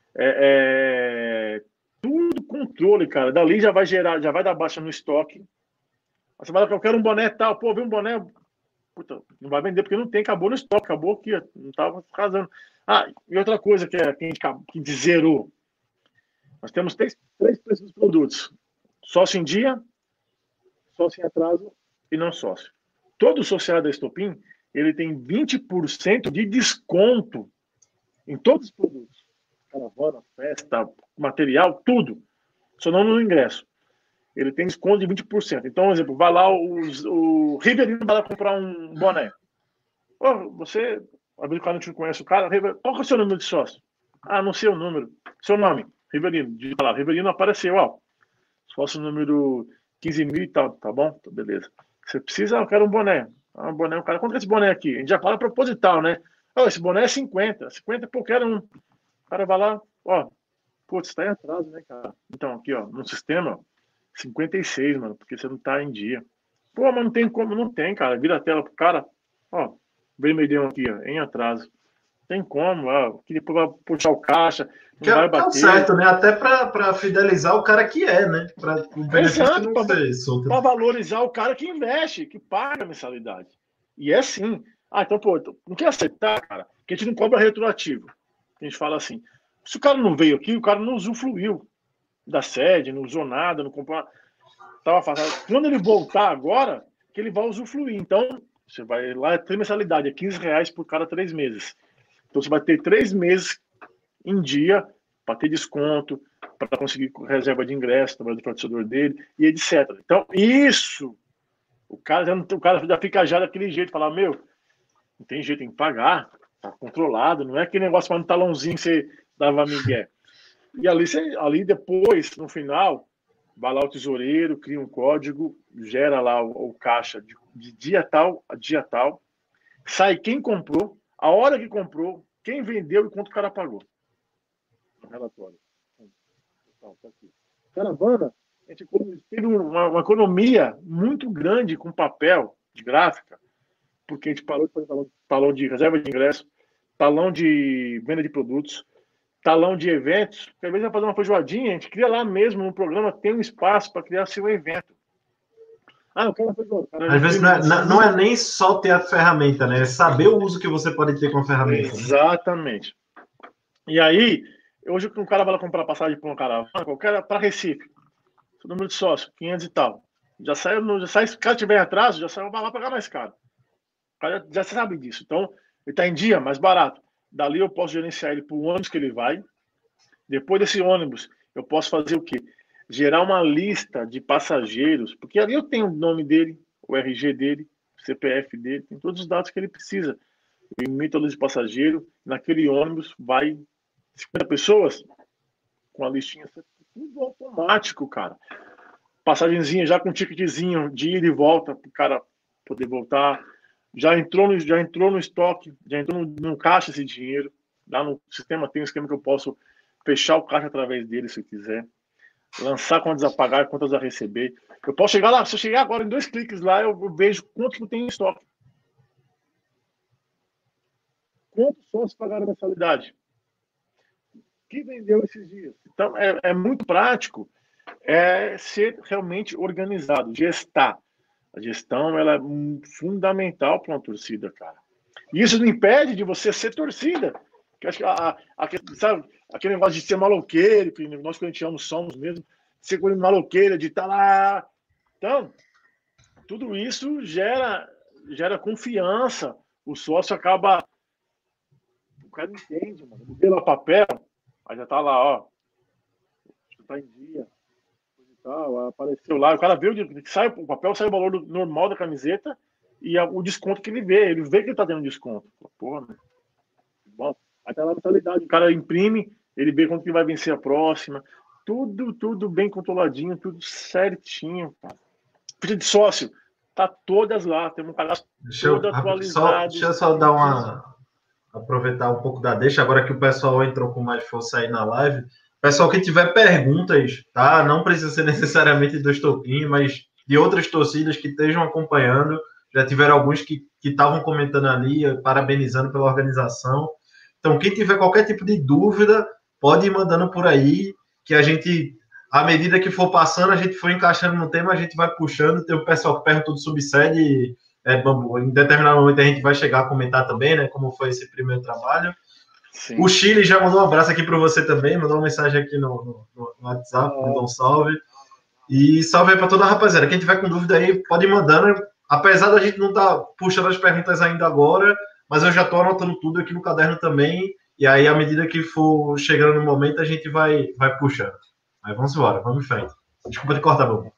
tudo controle, cara. Dali já vai gerar, já vai dar baixa no estoque. Você vai lá, eu quero um boné tal, pô, vem um boné, puta, não vai vender porque não tem, acabou no estoque, acabou aqui, não tava casando. Ah, e outra coisa que a gente zerou. Nós temos três preços dos produtos: sócio em dia, sócio em atraso e não sócio. Todo associado da Estopim, ele tem 20% de desconto em todos os produtos. Caravana, festa, material, tudo. Só não no ingresso. Ele tem desconto de 20%. Então, por exemplo, vai lá o Riverino vai lá comprar um boné. Oh, você, às vezes o cara não te conhece o cara, qual que é o seu número de sócio? Ah, não sei o número. Seu nome, Riverino. Digita lá, Riverino apareceu, ó. Sócio número 15 mil e tal, tá bom? Então, beleza. Você precisa, eu quero um boné. Ah, um boné, o cara, quanto é esse boné aqui? A gente já fala proposital, né? Oh, esse boné é 50. 50, pô, quero um. O cara vai lá, ó, putz, tá em atraso, né, cara? Então, aqui, ó, no sistema, 56, mano, porque você não tá em dia. Pô, mas não tem como, não tem, cara. Vira a tela pro cara, ó, vermelhão aqui, ó, em atraso. Tem como, ó, que depois vai puxar o caixa, não vai bater. É o certo, né? Até para fidelizar o cara que é, né? Para o benefício Exato, não ser solto. para valorizar o cara que investe, que paga a mensalidade. E é assim. Ah, então, pô, não quer aceitar, cara, que a gente não cobra retroativo. A gente fala assim, se o cara não veio aqui, o cara não usufruiu da sede, não usou nada, não comprou. Tava afastado. Quando ele voltar agora, que ele vai usufruir. Então, você vai lá, tem mensalidade, é R$ 15 por cada 3 meses. Então, você vai ter 3 meses em dia para ter desconto, para conseguir reserva de ingresso, trabalho do fornecedor dele, e etc. Então, isso, o cara já fica já daquele jeito, falar, meu, não tem jeito, tem que pagar, tá controlado, não é aquele negócio para no talãozinho que você dava migué. E ali depois, no final, vai lá o tesoureiro, cria um código, gera lá o caixa de dia tal a dia tal, sai quem comprou, a hora que comprou, quem vendeu e quanto o cara pagou. Relatório. Tá aqui. Caravana, a gente teve uma economia muito grande com papel de gráfica, porque a gente parou de fazer talão de reserva de ingresso, talão de venda de produtos, talão de eventos, porque às vezes vai fazer uma feijoadinha, a gente cria lá mesmo no programa, tem um espaço para criar seu evento. Ah, eu quero feijoada. Às vezes não é nem só ter a ferramenta, né? É saber o uso que você pode ter com a ferramenta. Exatamente. Né? E aí, hoje um cara vai lá comprar passagem para uma caravana, qualquer para Recife, o número de sócio, 500 e tal. Já sai, se o cara tiver em atraso, já sai, vai lá pagar mais caro. O cara já sabe disso. Então, ele está em dia, mais barato. Dali eu posso gerenciar ele para o ônibus que ele vai. Depois desse ônibus, eu posso fazer o quê? Gerar uma lista de passageiros, porque ali eu tenho o nome dele, o RG dele, o CPF dele, tem todos os dados que ele precisa. Eu emito a lista de passageiro, naquele ônibus vai 50 pessoas com a listinha, tudo automático, cara. Passagenzinha já com ticketzinho de ida e volta para o cara poder voltar. Já entrou no estoque, já entrou no caixa esse dinheiro. Lá no sistema tem um esquema que eu posso fechar o caixa através dele se eu quiser. Lançar quantas a pagar, quantas a receber. Eu posso chegar lá, se eu chegar agora em 2 cliques lá, eu vejo quanto que tem em estoque. Quantos sócios pagaram a mensalidade? Que vendeu esses dias? Então, é muito prático. é ser realmente organizado, gestar. A gestão ela é fundamental para uma torcida, cara. E isso não impede de você ser torcida. Eu acho que sabe, aquele negócio de ser maloqueiro, que nós corintianos somos mesmo, ser maloqueiro, de estar lá. Então, tudo isso gera confiança. O sócio acaba. O cara entende, mano. Ele vê lá o papel, aí já tá lá, ó. Tá em dia. Tal, apareceu lá. O cara vê que sai, o papel sai o valor normal da camiseta e o desconto que ele vê. Ele vê que ele tá tendo desconto. Porra, né? Bom, aí tá lá a mentalidade. O cara imprime, ele vê quanto que vai vencer a próxima. Tudo bem controladinho, tudo certinho, cara. Ficha de sócio, tá todas lá. Tem um cadastro todo atualizado. Deixa eu só aproveitar um pouco da deixa, agora que o pessoal entrou com mais força aí na live. Pessoal que tiver perguntas, tá? Não precisa ser necessariamente do Estopim, mas de outras torcidas que estejam acompanhando. Já tiveram alguns que estavam comentando ali, parabenizando pela organização. Então, quem tiver qualquer tipo de dúvida, pode ir mandando por aí, que a gente, à medida que for passando, a gente for encaixando no tema, a gente vai puxando. Tem o pessoal que perguntou do subsede, Bambu, em determinado momento a gente vai chegar a comentar também, né, como foi esse primeiro trabalho. Sim. O Chile já mandou um abraço aqui para você também, mandou uma mensagem aqui no WhatsApp, mandou um salve. E salve aí para toda a rapaziada. Quem tiver com dúvida aí, pode ir mandando. Apesar da gente não estar puxando as perguntas ainda agora, mas eu já estou anotando tudo aqui no caderno também. E aí, à medida que for chegando no momento, a gente vai puxando. Aí vamos embora, vamos em frente. Desculpa te cortar, Bambu.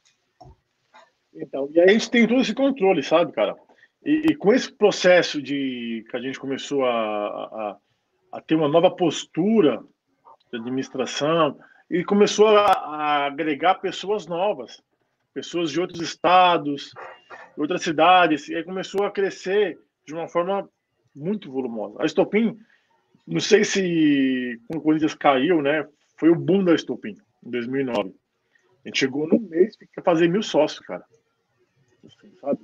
Então, e aí a gente tem todo esse controle, sabe, cara? E com esse processo que a gente começou a ter uma nova postura de administração e começou a agregar pessoas novas, pessoas de outros estados, outras cidades, e aí começou a crescer de uma forma muito volumosa. A Estopim, não sei se quando o Corinthians caiu, né, foi o boom da Estopim, em 2009. A gente chegou num mês para fazer 1.000 sócios, cara. Assim, sabe?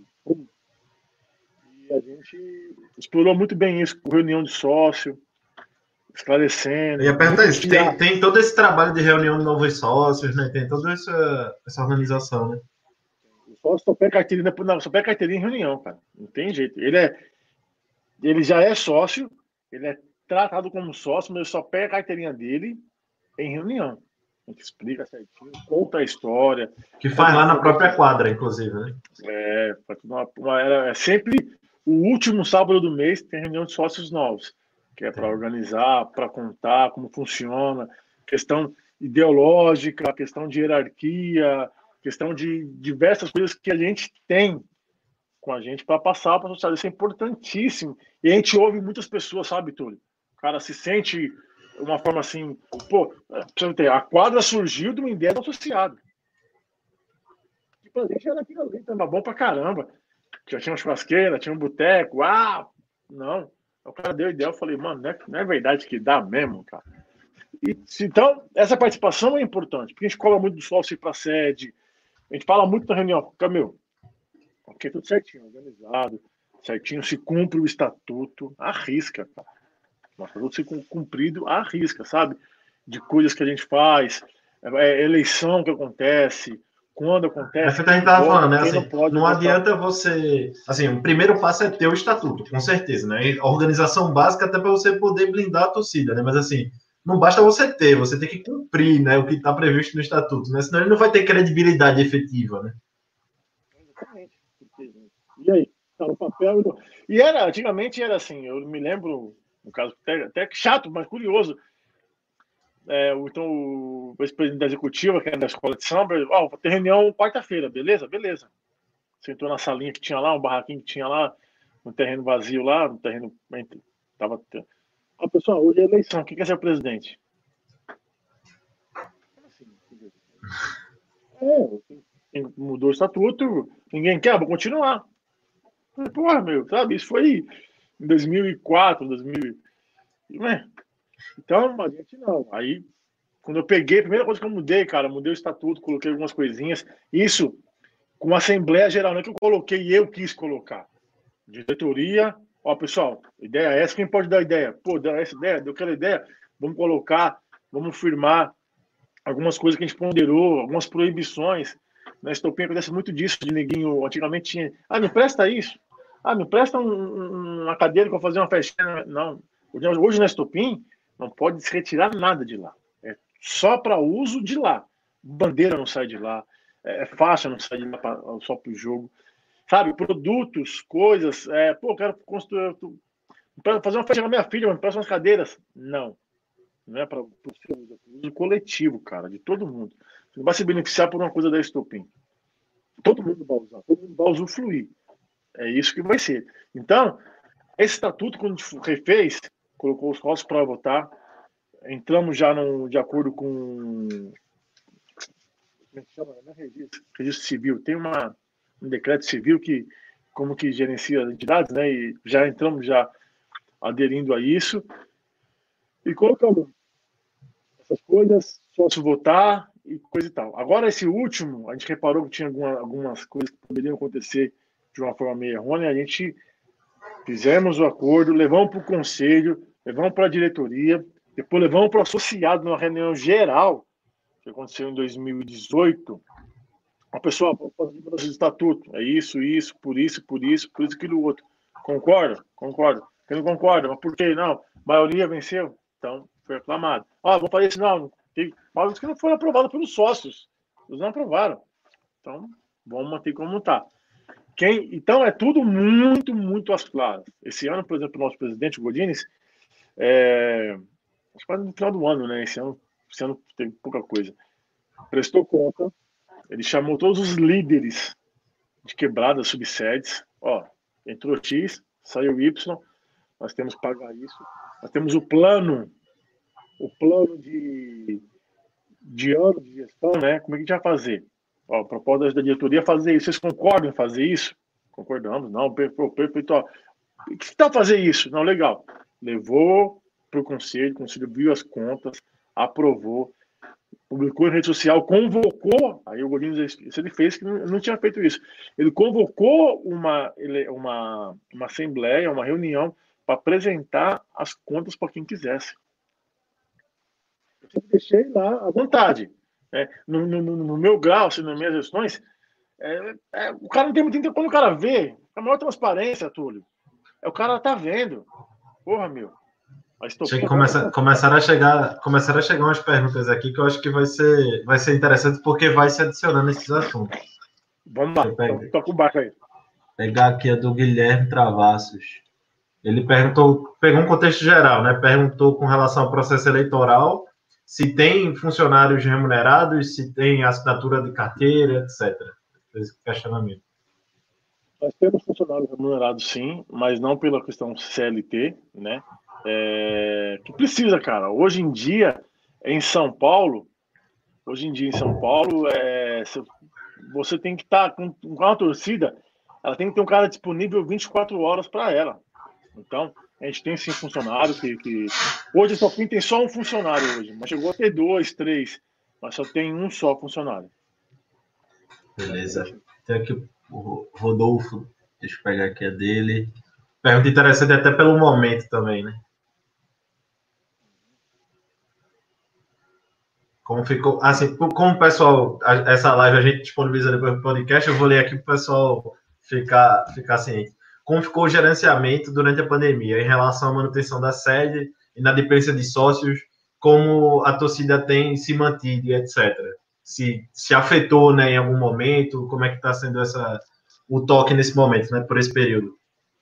E a gente explorou muito bem isso, com reunião de sócio, esclarecendo. Eu ia perguntar isso, tem todo esse trabalho de reunião de novos sócios, né? Tem toda essa organização, né? O sócio só pega carteirinha, não, só pega carteirinha em reunião, cara. Não tem jeito. Ele já é sócio, ele é tratado como sócio, mas ele só pega a carteirinha dele em reunião. A gente explica certinho, conta a história. Que faz lá na própria quadra, inclusive, né? É sempre o último sábado do mês tem reunião de sócios novos, que é para organizar, para contar como funciona, questão ideológica, questão de hierarquia, questão de diversas coisas que a gente tem com a gente para passar para a sociedade. Isso é importantíssimo. E a gente ouve muitas pessoas, sabe, Túlio? O cara se sente uma forma assim, pô, a quadra surgiu de uma ideia do associado. Tipo, a gente era aquilo ali, tava bom pra caramba. Já tinha uma churrasqueira, tinha um boteco, não. O cara deu ideia, eu falei, mano, não é verdade que dá mesmo, cara. Então, essa participação é importante, porque a gente cobra muito do sócio ir pra sede, a gente fala muito na reunião, meu, porque é tudo certinho, organizado, certinho, se cumpre o estatuto, arrisca, cara. O estatuto se cumprido, arrisca, sabe? De coisas que a gente faz, eleição que acontece, quando acontece. É o que a gente estava falando, né? Assim, não adianta você. Assim, o primeiro passo é ter o estatuto, com certeza, né? A organização básica até para você poder blindar a torcida, né? Mas assim, não basta você ter, você tem que cumprir, né, o que está previsto no estatuto, né? Senão ele não vai ter credibilidade efetiva, né? Exatamente. E aí? Tá no papel. E antigamente era assim, eu me lembro, um caso até chato, mas curioso. Então, o ex-presidente da executiva, que era da escola de samba, vou ter reunião quarta-feira, beleza? Beleza. Sentou na salinha que tinha lá, um barraquinho que tinha lá, um terreno vazio lá, um terreno. Tava. Pessoal, hoje é eleição, quem quer ser o presidente? Mudou o estatuto, ninguém quer, vou continuar. Porra, meu, sabe? Isso foi em 2004, 2000. Então, a gente não. Aí, quando eu peguei, a primeira coisa que eu mudei, cara, mudei o estatuto, coloquei algumas coisinhas. Isso com a Assembleia Geral, não é que eu coloquei, eu quis colocar. Diretoria, pessoal, ideia é essa, quem pode dar ideia? Pô, dá essa ideia, deu aquela ideia, vamos colocar, vamos firmar. algumas coisas que a gente ponderou, algumas proibições. Na Estopim acontece muito disso, de neguinho, antigamente tinha, me empresta isso, me empresta uma cadeira que eu vou fazer uma festinha. Não, hoje na Estopim não pode se retirar nada de lá, é só para uso de lá. Bandeira não sai de lá, faixa não sai de lá só para o jogo, sabe? Produtos, coisas, eu quero construir, para fazer uma festa com a minha filha, me empresta umas cadeiras. Não é para o uso coletivo, cara, de todo mundo. Você não vai se beneficiar por uma coisa da Estopim. Todo mundo vai usar, todo mundo vai usufruir. É isso que vai ser. Então, esse estatuto, quando a gente refez, colocou os votos para votar, entramos já de acordo com. Como é que chama? Não é registro civil. Tem um decreto civil que, como que gerencia as entidades, né? E já entramos já aderindo a isso. E colocamos essas coisas, só se votar e coisa e tal. Agora, esse último, a gente reparou que tinha algumas coisas que poderiam acontecer de uma forma meio errônea, a gente fizemos o acordo, levamos para o conselho, levamos para a diretoria, depois levamos para o associado numa reunião geral, que aconteceu em 2018. A pessoa pode fazer estatuto, é isso, por isso, aquilo outro. Concorda? Concorda. Quem não concorda, mas por quê? Não, a maioria venceu, então foi aclamado. Vou fazer isso, não. Mas isso que não foi aprovado pelos sócios. Eles não aprovaram. Então, vamos manter como está. Então, é tudo muito, muito às claras. Esse ano, por exemplo, o nosso presidente, o Godinez, acho que foi no final do ano, né? Esse ano teve pouca coisa. Prestou conta, ele chamou todos os líderes de quebradas, subsedes. Entrou X, saiu Y, nós temos que pagar isso. Nós temos o plano de ano de gestão, né? Como é que a gente vai fazer? A proposta da diretoria é fazer isso. Vocês concordam em fazer isso? Concordamos. Não, perfeito. O que está a fazer isso? Não, legal. Levou para o conselho viu as contas, aprovou, publicou em rede social, convocou, aí o Godinez, ele fez que não tinha feito isso. Ele convocou uma assembleia, uma reunião, para apresentar as contas para quem quisesse. Eu deixei lá à vontade. No meu grau, assim, nas minhas gestões, o cara não tem muito tempo. Quando o cara vê, a maior transparência, Túlio, o cara tá vendo. Porra, meu. Começaram a chegar umas perguntas aqui que eu acho que vai ser interessante porque vai se adicionando esses assuntos. Vamos lá, toca o barco aí. Pegar aqui a do Guilherme Travassos. Ele pegou um contexto geral, né? Perguntou com relação ao processo eleitoral, se tem funcionários remunerados, se tem assinatura de carteira, etc. Esse questionamento. Nós temos funcionários remunerados, sim, mas não pela questão CLT, né? Que precisa, cara. Hoje em dia, em São Paulo, você tem que estar com uma torcida, ela tem que ter um cara disponível 24 horas para ela. Então, a gente tem sim funcionário que... Hoje a Estopim tem só um funcionário hoje, mas chegou a ter 2, 3, mas só tem um só funcionário. Beleza. Tem aqui o Rodolfo, deixa eu pegar aqui a dele. Pergunta interessante até pelo momento também, né? Como ficou, assim, como o pessoal, essa live a gente disponibiliza depois do podcast, eu vou ler aqui para o pessoal ficar ciente. Como ficou o gerenciamento durante a pandemia em relação à manutenção da sede, inadimplência de sócios, como a torcida tem se mantido, etc. Se afetou, né, em algum momento, como é que está sendo o toque nesse momento, né, por esse período?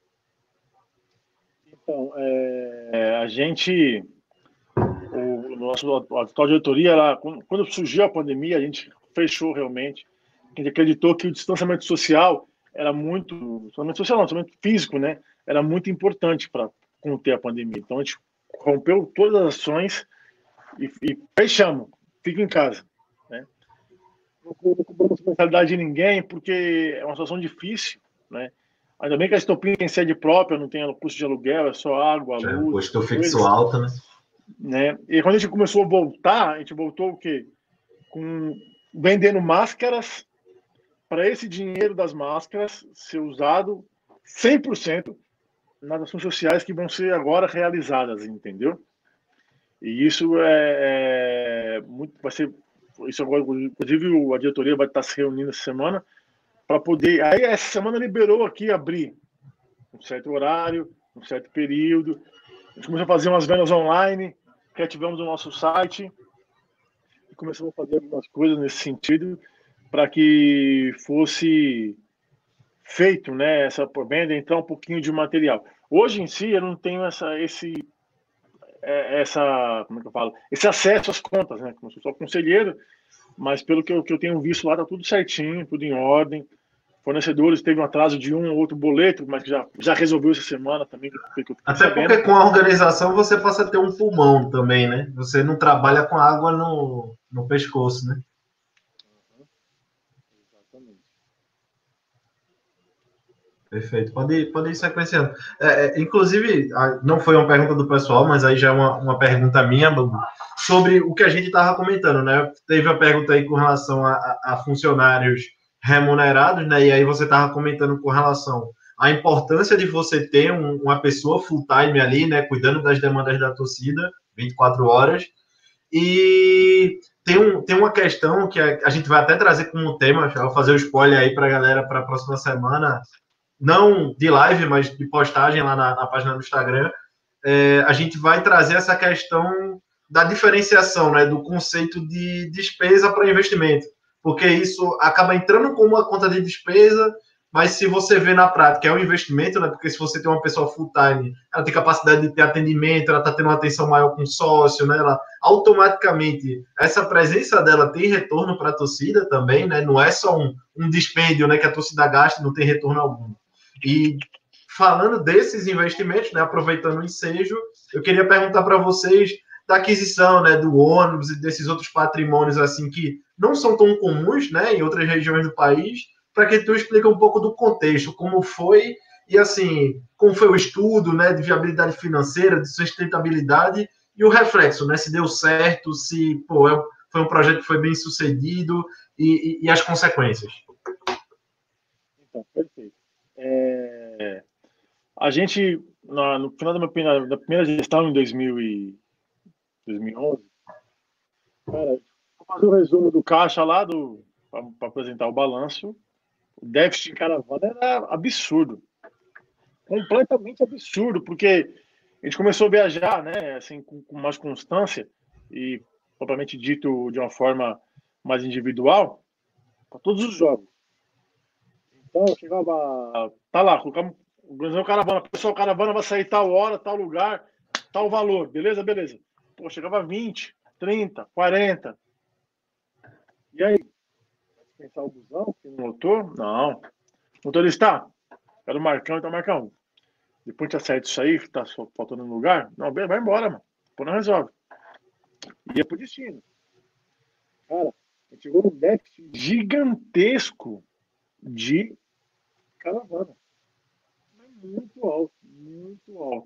Então, a gente... a atual diretoria, quando surgiu a pandemia, a gente fechou realmente. A gente acreditou que o distanciamento social era distanciamento físico, né? Era muito importante para conter a pandemia. Então, a gente rompeu todas as ações e fechamos. Fica em casa, né? Não cobramos mensalidade de ninguém, porque é uma situação difícil, né? Ainda bem que a Estopim tem sede própria, não tem custo de aluguel, é só água, luz. Custo fixo alto, né? E quando a gente começou a voltar, a gente voltou o quê? Vendendo máscaras, para esse dinheiro das máscaras ser usado 100% nas ações sociais que vão ser agora realizadas, entendeu? E isso vai ser isso agora, inclusive a diretoria vai estar se reunindo essa semana para poder. Aí essa semana liberou aqui abrir um certo horário, um certo período. A gente começou a fazer umas vendas online, que ativamos o nosso site e começamos a fazer algumas coisas nesse sentido para que fosse feito, né, essa venda, entrar um pouquinho de material. Hoje em si eu não tenho como é que eu falo? Esse acesso às contas, né? Como eu sou só conselheiro, mas pelo que eu tenho visto lá, tá tudo certinho, tudo em ordem. Fornecedores teve um atraso de um ou outro boleto, mas já resolveu essa semana também, que eu Até porque com a organização você passa a ter um pulmão também, né? Você não trabalha com água no pescoço, né? Exatamente. Perfeito, pode ir sequenciando. Inclusive, não foi uma pergunta do pessoal, mas aí já é uma pergunta minha, Babu, sobre o que a gente estava comentando, né? Teve a pergunta aí com relação a funcionários remunerados, né? E aí você estava comentando com relação à importância de você ter uma pessoa full-time ali, né? Cuidando das demandas da torcida, 24 horas. E tem uma questão que a gente vai até trazer como tema, já vou fazer o spoiler aí para a galera para a próxima semana, não de live, mas de postagem lá na página do Instagram, a gente vai trazer essa questão da diferenciação, né, do conceito de despesa para investimento, porque isso acaba entrando como uma conta de despesa, mas se você vê na prática, é um investimento, né, porque se você tem uma pessoa full-time, ela tem capacidade de ter atendimento, ela está tendo uma atenção maior com o sócio, né, ela automaticamente, essa presença dela tem retorno para a torcida também, né, não é só um dispêndio, né, que a torcida gasta e não tem retorno algum. E falando desses investimentos, né, aproveitando o ensejo, eu queria perguntar para vocês da aquisição, né, do ônibus e desses outros patrimônios assim que não são tão comuns, né, em outras regiões do país, para que tu explique um pouco do contexto, como foi e assim, como foi o estudo, né, de viabilidade financeira, de sustentabilidade e o reflexo, né, se deu certo, se foi um projeto que foi bem sucedido e as consequências. Então, perfeito. A gente, no final da primeira gestão, em 2011, cara, vou fazer um resumo do caixa lá, para apresentar o balanço. O déficit em caravana era absurdo. Completamente absurdo, porque a gente começou a viajar, né, assim, com mais constância e, propriamente dito, de uma forma mais individual, para todos os jogos. Então, chegava, tá lá, colocamos, organizamos caravana, pessoal, caravana vai sair tal hora, tal lugar, tal valor, beleza? Beleza. Pô, chegava 20, 30, 40. E aí? Vai dispensar o busão, que não lotou? Não. Motorista, quero o Marcão, então Marcão. Depois que acerta isso aí, que tá só faltando um lugar, não, vai embora, mano. Pô, não resolve. Ia pro destino. Cara, a gente chegou num déficit gigantesco de caravana. Muito alto, muito alto.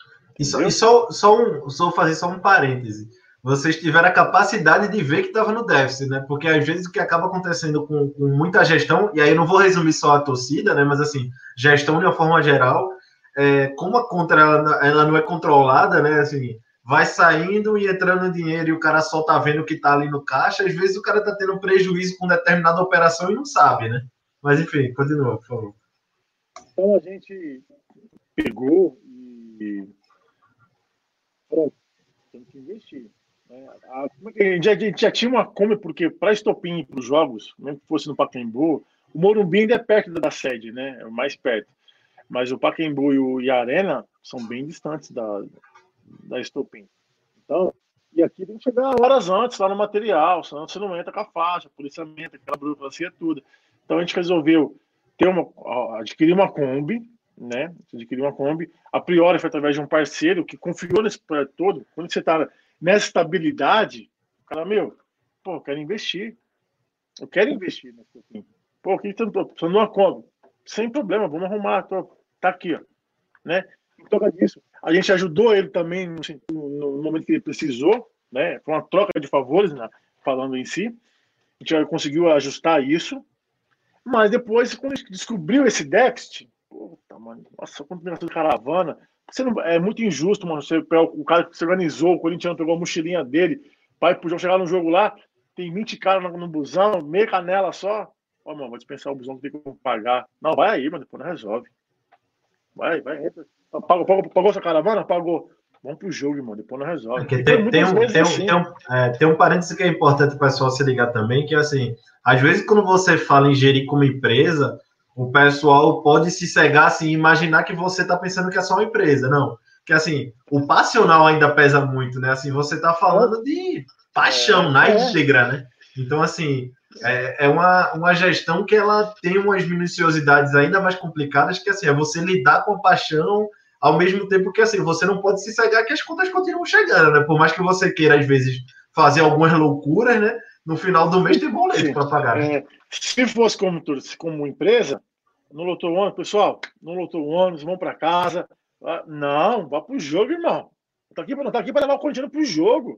Só fazer só um parêntese. Vocês tiveram a capacidade de ver que estava no déficit, né? Porque às vezes o que acaba acontecendo com muita gestão, e aí eu não vou resumir só a torcida, né? Mas assim, gestão de uma forma geral, como a conta ela não é controlada, né? Assim, vai saindo e entrando dinheiro e o cara só tá vendo que tá ali no caixa, às vezes o cara tá tendo prejuízo com determinada operação e não sabe, né? Mas enfim, continua, por favor. Então a gente pegou e pronto, tem que investir. Né? A gente já tinha uma Kombi, porque para Estopim para os jogos, mesmo que fosse no Pacaembu, o Morumbi ainda é perto da sede, né? É mais perto. Mas o Pacaembu e a Arena são bem distantes da Estopim. Então, e aqui tem que chegar horas antes lá no material, senão você não entra com a faixa, policiamento, aquela burocracia tudo. Então a gente resolveu adquirir uma Kombi, né? Adquirir uma Kombi. A priori foi através de um parceiro que confiou nesse projeto todo. Quando você está nessa estabilidade, o cara, pô, eu quero investir. Eu quero investir nesse Estopim. Pô, o que você não precisando de uma Kombi? Sem problema, vamos arrumar. Tá aqui, ó. Né? Em troca disso, a gente ajudou ele também no momento que ele precisou, né? Foi uma troca de favores, né? Falando em si. A gente já conseguiu ajustar isso, mas depois, quando a gente descobriu esse déficit, puta, mano, nossa, quanto negócio de caravana, você não, é muito injusto, mano, o cara que se organizou, o corintiano pegou a mochilinha dele, vai pro jogo, chegar no jogo lá, tem 20 caras no busão, meia canela só. Ó, mano, vou dispensar o busão que tem que pagar. Não, vai aí, mano, depois não resolve. Vai, entra. Pagou essa caravana? Pagou. Vamos pro jogo, irmão, depois não resolve. Tem um parênteses que é importante o pessoal se ligar também, que assim, às vezes quando você fala em gerir como empresa, o pessoal pode se cegar assim, imaginar que você está pensando que é só uma empresa. Não, que assim, o passional ainda pesa muito, né? Assim, você está falando de paixão na íntegra, né? Então, assim, é uma gestão que ela tem umas minuciosidades ainda mais complicadas, que assim, é você lidar com a paixão ao mesmo tempo que assim, você não pode se cegar que as contas continuam chegando, né? Por mais que você queira, às vezes, fazer algumas loucuras, né? No final do mês tem boleto para pagar. Se fosse como empresa, não lotou o ônibus, pessoal, não lotou o ônibus, vamos para casa. Não, vá pro jogo, irmão. Não tá aqui para levar o corintiano pro jogo.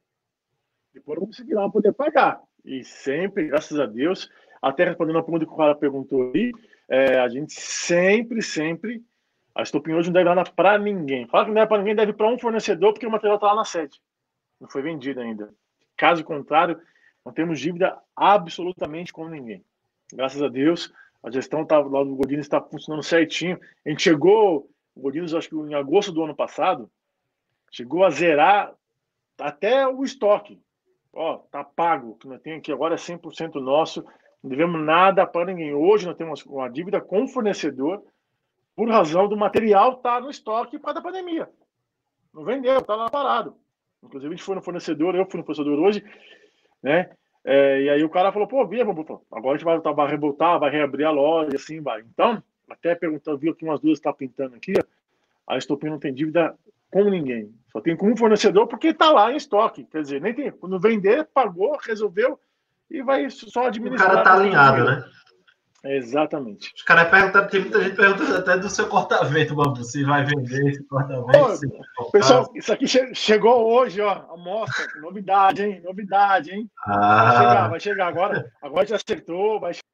Depois vamos conseguir lá poder pagar. E sempre, graças a Deus, até respondendo a pergunta que o cara perguntou aí, a gente sempre, a Estopim hoje não deve nada para ninguém. Fala que não é para ninguém, deve para um fornecedor, porque o material está lá na sede. Não foi vendido ainda. Caso contrário, não temos dívida absolutamente com ninguém. Graças a Deus, a gestão lá do Godinez está funcionando certinho. A gente chegou, o Godinez, acho que em agosto do ano passado, chegou a zerar até o estoque. Ó, tá pago, o que nós temos aqui agora é 100% nosso, não devemos nada para ninguém. Hoje nós temos uma dívida com o fornecedor, por razão do material estar no estoque por causa da pandemia. Não vendeu, está lá parado. Inclusive, a gente foi no fornecedor, eu fui no fornecedor hoje, né? E aí o cara falou, pô, Bia, agora a gente vai revoltar, vai reabrir a loja, assim, vai. Então, até perguntando, viu que umas duas está pintando aqui, a Estopim não tem dívida com ninguém. Só tem com um fornecedor porque está lá em estoque. Quer dizer, nem tem. Quando vender, pagou, resolveu e vai só administrar. O cara tá alinhado, né? Exatamente. Os caras perguntam, tem muita gente perguntando até do seu corta-vento, Bambu, se vai vender esse corta-vento. Pessoal, isso aqui chegou hoje, ó, a mostra, novidade, hein? Novidade, hein? Vai chegar agora. Agora já acertou, vai chegar.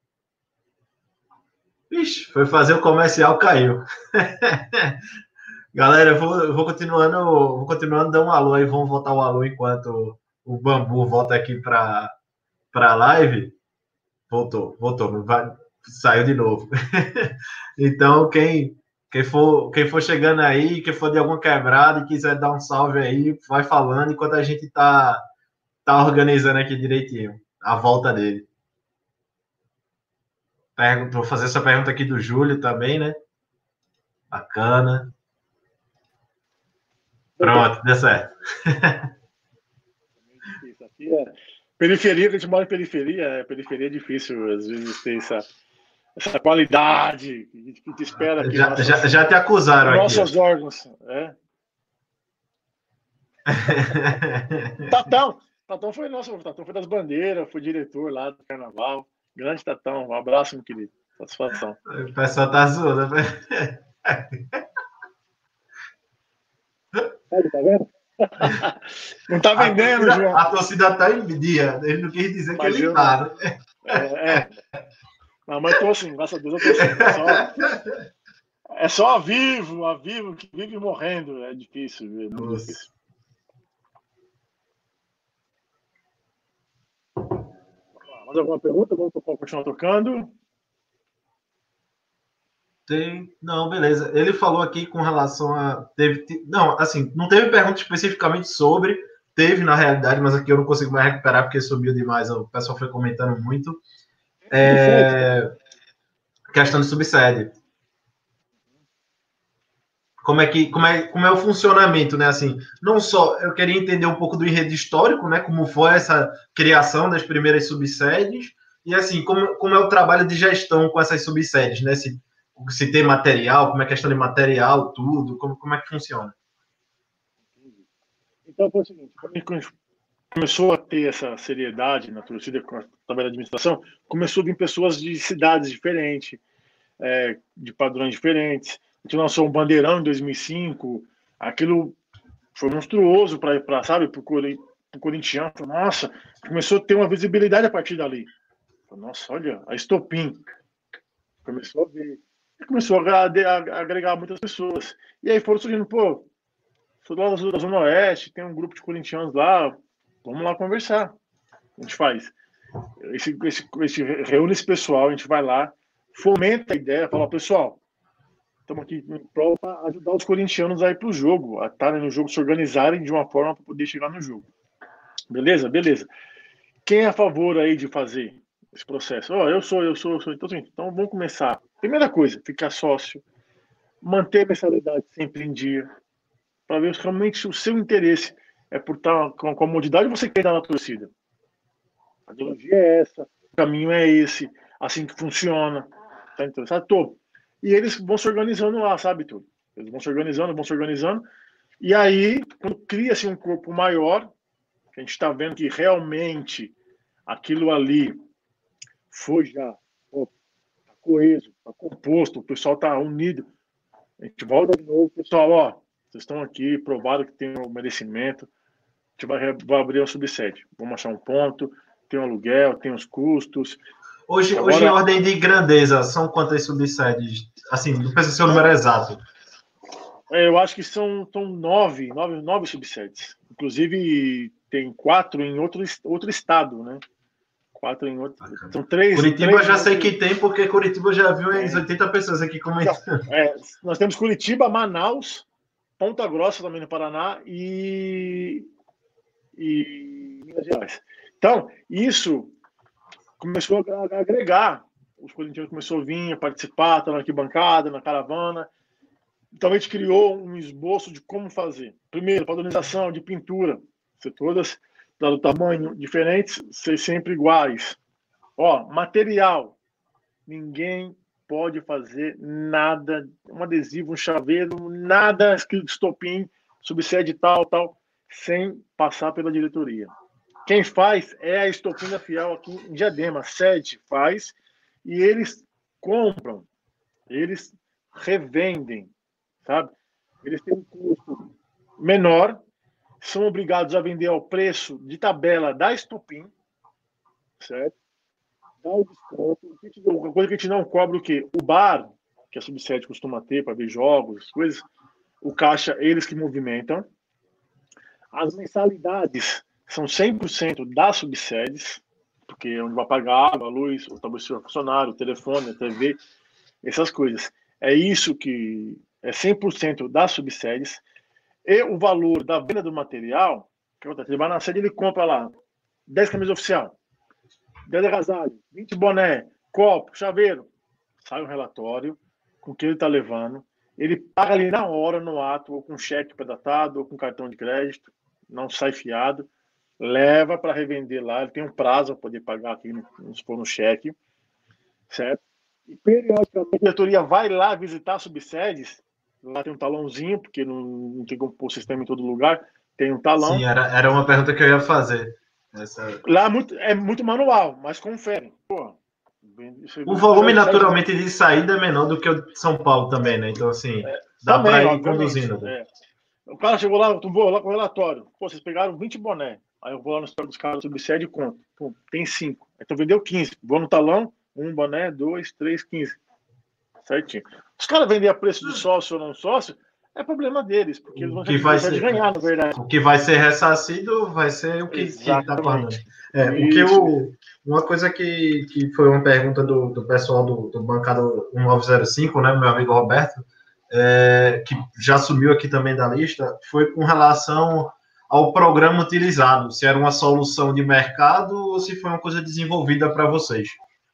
Ixi, foi fazer o comercial, caiu. Galera, eu vou continuando dando um alô aí, vamos voltar o alô enquanto o Bambu volta aqui para a live. Voltou, saiu de novo. Então, quem for chegando aí, quem for de alguma quebrada e quiser dar um salve aí, vai falando enquanto a gente tá organizando aqui direitinho a volta dele. Vou fazer essa pergunta aqui do Júlio também, né? Bacana. Pronto, deu certo. Isso aqui periferia, a gente mora em periferia, periferia é difícil, às vezes, ter essa qualidade que te espera aqui. Já te acusaram aqui. Nossos órgãos, Tatão foi das bandeiras, foi diretor lá do Carnaval. Grande Tatão, um abraço, meu querido. Satisfação. O pessoal tá zoando, né? Tá vendo? Não tá vendendo, João. A torcida tá em dia. Ele não quis dizer que ele tá, né? Não, mas eu tô assim, graças a Deus, eu tô assim. É só a vivo que vive morrendo. É difícil, é muito difícil. Mais alguma pergunta? Vamos continuar tocando? Não, beleza. Ele falou aqui com relação a... Não, assim, não teve pergunta especificamente sobre, teve na realidade, mas aqui eu não consigo mais recuperar porque subiu demais, o pessoal foi comentando muito. Questão de subsede. Como é o funcionamento, né? Assim, não só, eu queria entender um pouco do enredo histórico, né? Como foi essa criação das primeiras subsedes, e assim, como é o trabalho de gestão com essas subsedes, né? Se tem material, como é a questão de material, tudo, como é que funciona? Então foi o seguinte, quando a gente começou a ter essa seriedade na torcida, através da administração, começou a vir pessoas de cidades diferentes, de padrões diferentes. A gente lançou um bandeirão em 2005, aquilo foi monstruoso para o corintiano. Nossa, começou a ter uma visibilidade a partir dali. Nossa, olha, a Estopim começou a ver. Começou a agregar muitas pessoas. E aí foram surgindo, sou lá da Zona Oeste, tem um grupo de corintianos lá, vamos lá conversar. A gente faz? Reúne esse pessoal, a gente vai lá, fomenta a ideia, fala, pessoal, estamos aqui em prol para ajudar os corintianos a ir para o jogo, a estarem no jogo, se organizarem de uma forma para poder chegar no jogo. Beleza? Beleza. Quem é a favor aí de fazer esse processo? Eu sou. Então vamos começar. Primeira coisa, ficar sócio, manter a mensalidade sempre em dia, para ver realmente o seu interesse é por estar com a comodidade você quer dar na torcida. A ideologia é essa, o caminho é esse, assim que funciona. Tá interessado? Tô. E eles vão se organizando lá, sabe, Túlio? Eles vão se organizando. E aí, quando cria-se um corpo maior, que a gente está vendo que realmente aquilo ali foi já tá coeso, tá composto, o pessoal está unido. A gente volta de novo, pessoal, vocês estão aqui, provaram que tem o merecimento, a gente vai abrir uma subsede. Vamos achar um ponto, tem o aluguel, tem os custos. Hoje, em ordem de grandeza, são quantas subsedes? Assim, não precisa ser o número exato. Eu acho que são nove subsedes. Inclusive, tem 4 em outro estado, né? 4 em outro. São 3. Curitiba já sei que tem, porque Curitiba já viu as 80 pessoas aqui comentando. Nós temos Curitiba, Manaus, Ponta Grossa também no Paraná e Minas Gerais. Então, isso começou a agregar. Os corintianos começaram a vir, a participar, estar na arquibancada, na caravana. Então, a gente criou um esboço de como fazer. Primeiro, padronização de pintura. Ser todas do tamanho diferentes, ser sempre iguais. Material. Ninguém pode fazer nada, um adesivo, um chaveiro, nada escrito estopim, subsede tal, sem passar pela diretoria. Quem faz é a Estopinda Fiel aqui em Diadema. Sede faz e eles compram, eles revendem, sabe? Eles têm um custo menor, são obrigados a vender ao preço de tabela da Estopim, certo? Dá o desconto. Uma coisa que a gente não cobra o quê? O bar, que a subsede costuma ter para ver jogos, coisas, o caixa, eles que movimentam. As mensalidades são 100% das subsedes, porque é onde vai pagar água, a luz, o estabelecimento funcionário, o telefone, a TV, essas coisas. É isso que é 100% das subsedes. E o valor da venda do material, que ele vai na sede, ele compra lá 10 camisas oficial, 10 agasalhos, 20 boné, copo, chaveiro. Sai um relatório com o que ele está levando. Ele paga ali na hora, no ato, ou com cheque predatado, ou com cartão de crédito. Não sai fiado. Leva para revender lá. Ele tem um prazo para poder pagar aqui, se for no cheque. Certo? E periodicamente a diretoria vai lá visitar subsedes. Lá tem um talãozinho, porque não tem como pôr o sistema em todo lugar. Tem um talão. Sim, era uma pergunta que eu ia fazer. Lá é muito manual, mas confere. O volume, naturalmente, de saída é menor do que o de São Paulo também, né? Então, assim, dá para ir conduzindo. O cara chegou lá, eu vou lá com o relatório. Vocês pegaram 20 boné. Aí eu vou lá no estoque dos caras, subsede e conto. Tem 5. Então vendeu 15. Vou no talão, 1 boné, 2, 3, 15. Certinho. Os caras vendem a preço de sócio ou não sócio, é problema deles, porque eles vão ter ganhar, na verdade. O que vai ser ressarcido vai ser o que está pagando. Uma coisa que foi uma pergunta do pessoal do bancado 1905, né, meu amigo Roberto, que já sumiu aqui também da lista, foi com relação ao programa utilizado, se era uma solução de mercado ou se foi uma coisa desenvolvida para vocês.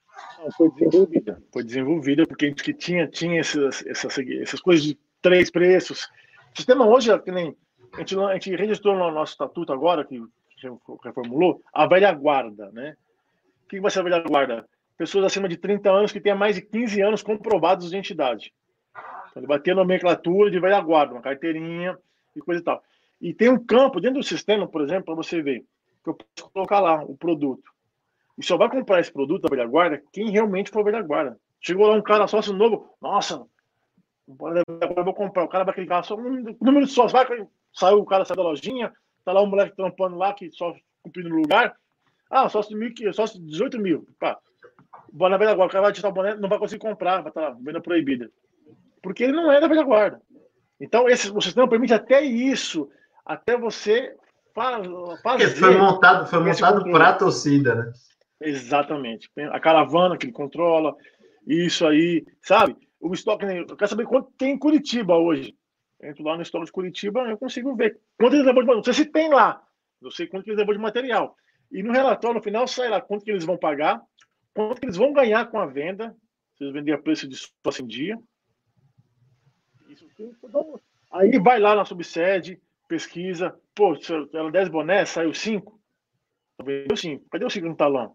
Foi desenvolvida porque a gente tinha essas coisas de 3 preços. O sistema hoje, que nem a gente registrou no nosso estatuto agora, que reformulou, a velha guarda, né? O que vai ser a velha guarda? Pessoas acima de 30 anos que tenham mais de 15 anos comprovados de identidade. Então, ele vai ter a nomenclatura de velha guarda, uma carteirinha e coisa e tal. E tem um campo dentro do sistema, por exemplo, para você ver, que eu posso colocar lá o produto. E só vai comprar esse produto da velha guarda quem realmente for velha guarda. Chegou lá um cara sócio novo, nossa, agora eu vou comprar. O cara vai clicar só um número de sócio. Saiu o cara, sai da lojinha, tá lá um moleque trampando lá, que só cumprindo no lugar. Sócio de 18 mil. Pá. Boné velha guarda, o cara vai tirar o boné, não vai conseguir comprar, vai estar venda proibida. Porque ele não é da velha guarda. Então, o sistema permite até isso, até você Porque foi montado para a torcida, né? Exatamente. A caravana que ele controla, isso aí, sabe? O estoque, eu quero saber quanto tem em Curitiba hoje. Entro lá no estoque de Curitiba, eu consigo ver quanto eles levou de material. Não sei se tem lá, não sei quanto eles levou de material. E no relatório, no final, sai lá quanto que eles vão pagar, quanto que eles vão ganhar com a venda, se eles venderem a preço de sócio em dia. Isso tudo. Aí vai lá na subsede, pesquisa, pô, ela 10 bonés, saiu 5. Vendeu 5. Cadê o 5 no talão?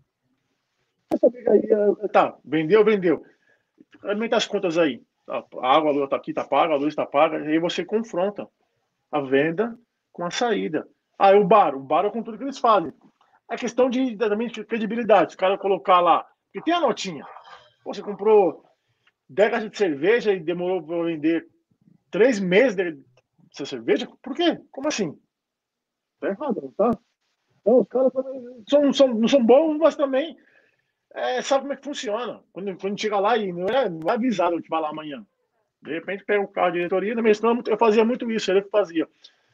Tá, vendeu. Aumenta as contas aí. A água, a luz tá aqui, tá paga, a luz tá paga. E aí você confronta a venda com a saída. Ah, o bar é com tudo que eles fazem. É questão também de credibilidade. Os caras colocar lá. Porque tem a notinha. Pô, você comprou 10 caixas de cerveja e demorou para vender 3 meses dessa cerveja? Por quê? Como assim? Tá errado, não tá? Então, os caras não são bons, mas também sabe como é que funciona. Quando chega lá e não é avisado que vai lá amanhã. De repente pega o carro de diretoria, na minha história, eu fazia muito isso, ele que fazia.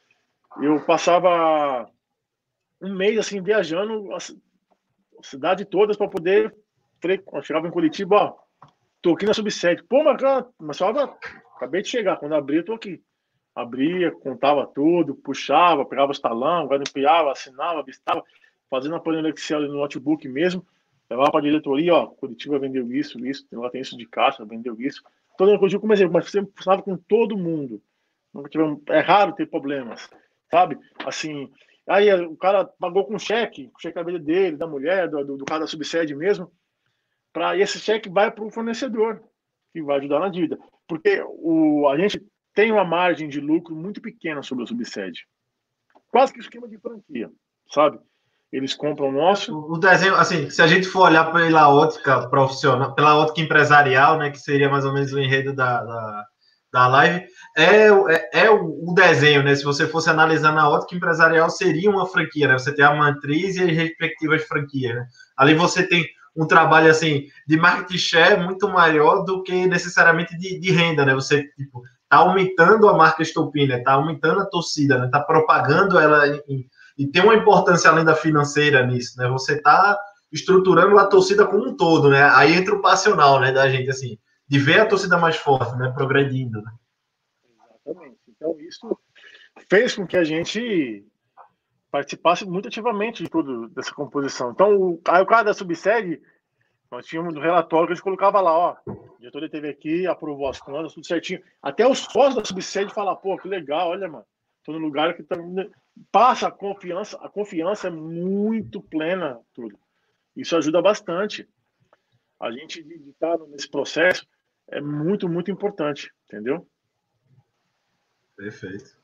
Eu passava um mês assim viajando a cidade todas para poder. Quando chegava em Curitiba, ó, tô aqui na subsede. Pô, mas só acabei de chegar. Quando abri, eu tô aqui. Abria, contava tudo, puxava, pegava os talão, garimpava, assinava, avistava, fazendo a planilha Excel no notebook mesmo. Levava para a diretoria, ó, Curitiba vendeu isso, lá tem isso de caixa, vendeu isso. Todo mundo como exemplo, mas sempre funcionava com todo mundo. Nunca tivemos, é raro ter problemas, sabe? Assim, aí o cara pagou com cheque, o cheque da vida dele, da mulher, do cara da subsede mesmo, e esse cheque vai para o fornecedor, que vai ajudar na dívida. Porque a gente tem uma margem de lucro muito pequena sobre a subsede. Quase que esquema de franquia, sabe? Eles compram o nosso. O desenho, assim, se a gente for olhar pela ótica profissional, pela ótica empresarial, né, que seria mais ou menos o enredo da live, é o desenho, né? Se você fosse analisar na ótica empresarial, seria uma franquia, né? Você tem a matriz e as respectivas franquias, né? Ali você tem um trabalho, assim, de market share muito maior do que necessariamente de renda, né? Você, tipo, tá aumentando a marca Estopim, né? Tá aumentando a torcida, né? Tá propagando ela e tem uma importância além da financeira nisso, né? Você tá estruturando a torcida como um todo, né? Aí entra o passional, né, da gente, assim, de ver a torcida mais forte, né, progredindo, né? Exatamente. Então, isso fez com que a gente participasse muito ativamente de tudo dessa composição. Então, aí o cara da subsede, nós tínhamos um relatório que a gente colocava lá, ó, o diretor teve aqui, aprovou as contas, tudo certinho. Até os sócios da subsede falam, pô, que legal, olha, mano, tô no lugar que passa a confiança é muito plena, tudo. Isso ajuda bastante. A gente estar nesse processo é muito, muito importante, entendeu? Perfeito.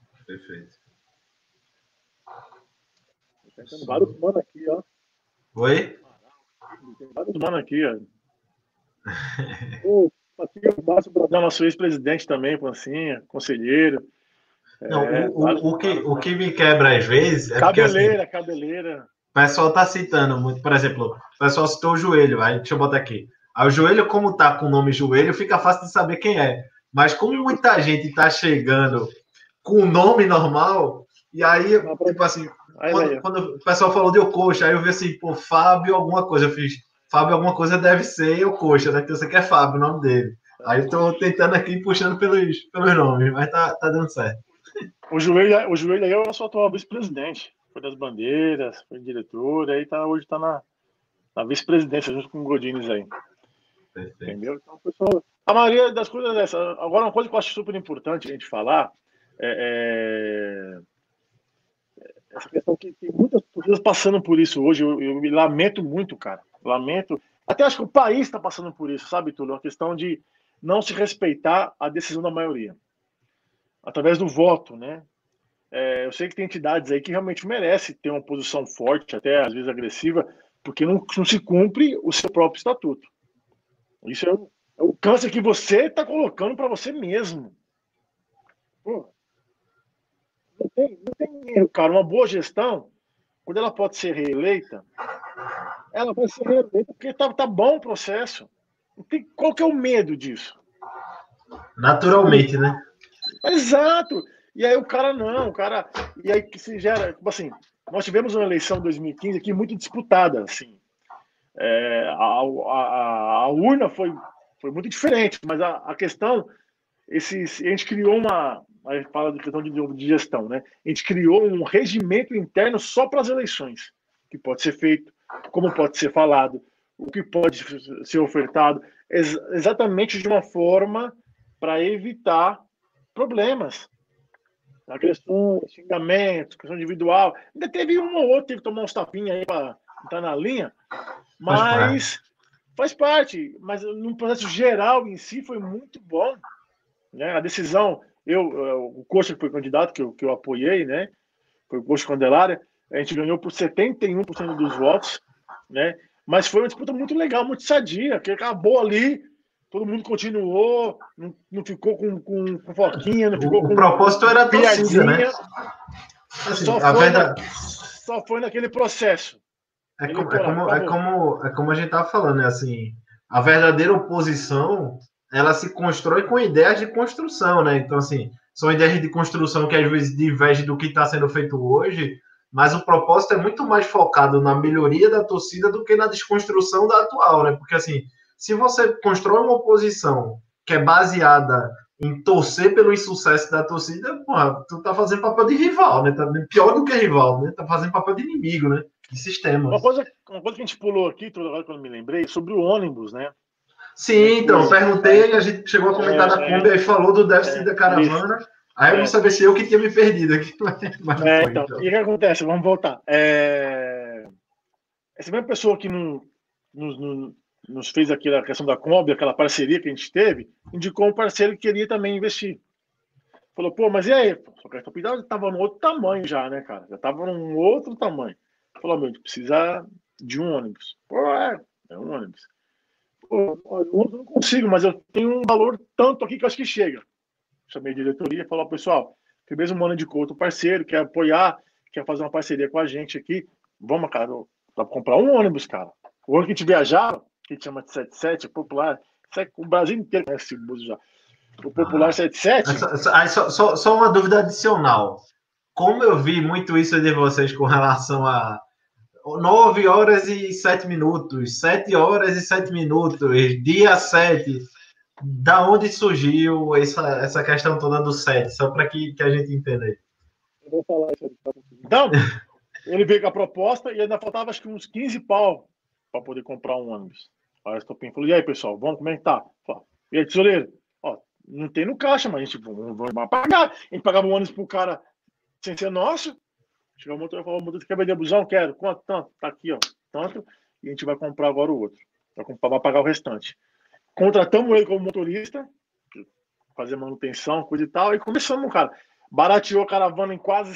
Tem vários manos aqui, ó. Oi? Tem vários manos aqui, ó. Aqui o Márcio Bradão, nosso ex-presidente também, Pancinha, conselheiro. Não, o que me quebra às vezes é porque, assim, cabeleira. o pessoal tá citando muito, por exemplo, o pessoal citou o joelho, aí deixa eu botar aqui. Aí o joelho, como tá com o nome joelho, fica fácil de saber quem é. Mas como muita gente tá chegando com o nome normal, e aí, tipo assim, quando o pessoal falou de Ocoxa, aí eu vi assim, pô, Fábio alguma coisa, eu fiz, Fábio alguma coisa deve ser Ocoxa, né? Que você quer Fábio, o nome dele. Aí eu tô tentando aqui, puxando pelos nomes, mas tá dando certo. O joelho aí é o nosso atual vice-presidente. Foi das bandeiras, foi diretor, aí hoje tá na vice-presidência, junto com o Godines aí. Perfeito. Entendeu? Então, pessoal, a maioria das coisas é essa. Agora, uma coisa que eu acho super importante a gente falar essa questão que tem muitas pessoas passando por isso hoje. Eu me lamento muito, cara. Lamento. Até acho que o país está passando por isso, sabe, Túlio? Uma questão de não se respeitar a decisão da maioria. Através do voto, né? Eu sei que tem entidades aí que realmente merecem ter uma posição forte, até às vezes agressiva, porque não se cumpre o seu próprio estatuto. Isso é o câncer que você está colocando para você mesmo. Pô, não tem erro, cara. Uma boa gestão, quando ela pode ser reeleita, ela vai ser reeleita porque tá bom o processo. Qual que é o medo disso? Naturalmente, né? Exato. E aí o cara não, o cara... E aí que se gera... Tipo assim, nós tivemos uma eleição em 2015 aqui muito disputada, assim. A urna foi muito diferente, mas a questão... a gente criou uma... Aí fala de questão de gestão, né? A gente criou um regimento interno só para as eleições, que pode ser feito, como pode ser falado, o que pode ser ofertado, exatamente de uma forma para evitar problemas. Agressão, xingamento, questão individual. Ainda teve um ou outro que teve que tomar uns tapinhas aí para entrar na linha, mas faz parte. Mas no processo geral em si foi muito bom. Né? A decisão, o Coxa que foi candidato, que eu apoiei, né? Foi o Coxa Candelária, a gente ganhou por 71% dos votos, né? Mas foi uma disputa muito legal, muito sadia, que acabou ali, todo mundo continuou, não ficou com foquinha, não ficou com... O propósito era a torcida, né? Assim, só foi naquele processo. É como a gente estava falando, né? Assim, a verdadeira oposição, ela se constrói com ideias de construção, né? Então, assim, são ideias de construção que às vezes divergem do que está sendo feito hoje, mas o propósito é muito mais focado na melhoria da torcida do que na desconstrução da atual, né? Porque, assim, se você constrói uma oposição que é baseada em torcer pelo insucesso da torcida, porra, tu tá fazendo papel de rival, né? Tá pior do que rival, né? Tá fazendo papel de inimigo, né? De sistema. Uma coisa que a gente pulou aqui, agora quando me lembrei, sobre o ônibus, né? Sim, então, eu perguntei, a gente chegou a comentar da Kombi, aí falou do déficit da caravana, aí eu não sabia se eu que tinha me perdido aqui. Mas foi, então. E o que acontece? Vamos voltar. Essa mesma pessoa que nos fez aquela questão da Kombi, aquela parceria que a gente teve, indicou um parceiro que queria também investir. Falou, pô, mas e aí? Só que a Topidal já estava num outro tamanho já, né, cara? Já estava num outro tamanho. Falou, meu, a gente precisa de um ônibus. Pô, é um ônibus. Pô, eu não consigo, mas eu tenho um valor tanto aqui que eu acho que chega. Chamei a diretoria e falou, pessoal, tem mesmo um mano de outro parceiro, quer apoiar, quer fazer uma parceria com a gente aqui. Vamos, cara, dá pra comprar um ônibus, cara. O ônibus que a gente viajava, que a gente chama de 77, popular, o Brasil inteiro conhece esse bus já. O popular 77. Só uma dúvida adicional. Como eu vi muito isso de vocês com relação a 9 horas e 7 minutos, 7 horas e 7 minutos, dia 7. Da onde surgiu essa questão toda do 7? Só para que a gente entenda. Eu vou falar isso aí. Então, ele veio com a proposta e ainda faltava acho que uns 15 pau para poder comprar um ônibus. Aí o Estopim falou, e aí, pessoal, vamos, como é que tá? Falei, e aí, tesoureiro? Ó, não tem no caixa, mas a gente vai pagar. A gente pagava um ônibus pro cara sem ser nosso. Chegou o motor e falou, motor, você quer vender busão? Quero. Quanto? Tanto. Tá aqui, ó. Tanto. E a gente vai comprar agora o outro. Vai pagar o restante. Contratamos ele como motorista, fazer manutenção, coisa e tal, e começamos, cara. Barateou a caravana em quase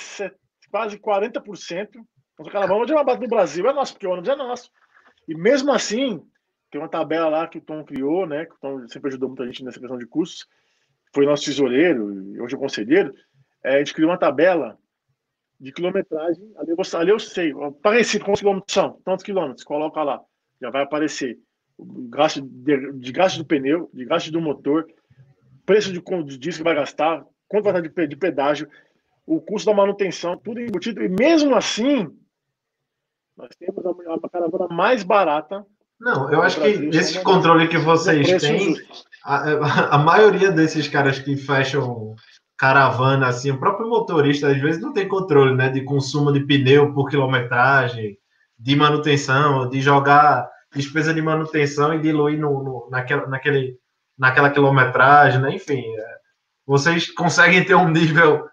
40%. A caravana de uma base no Brasil é nossa, porque o ônibus é nosso. E mesmo assim, tem uma tabela lá que o Tom criou, né? Que o Tom sempre ajudou muita gente nessa questão de custos. Foi nosso tesoureiro, e hoje é conselheiro. A gente criou uma tabela de quilometragem. Ali eu sei, parecido com os quilômetros são, tantos quilômetros, coloca lá, já vai aparecer o gasto de gasto do pneu, de gasto do motor, preço de diesel que vai gastar, quanto vai estar de pedágio, o custo da manutenção, tudo embutido. E mesmo assim, nós temos a caravana mais barata. Não, eu acho que esse controle que vocês têm, a maioria desses caras que fecham caravana, assim, o próprio motorista às vezes não tem controle, né, de consumo de pneu por quilometragem, de manutenção, de jogar despesa de manutenção e diluir naquela quilometragem, né? Enfim, vocês conseguem ter um nível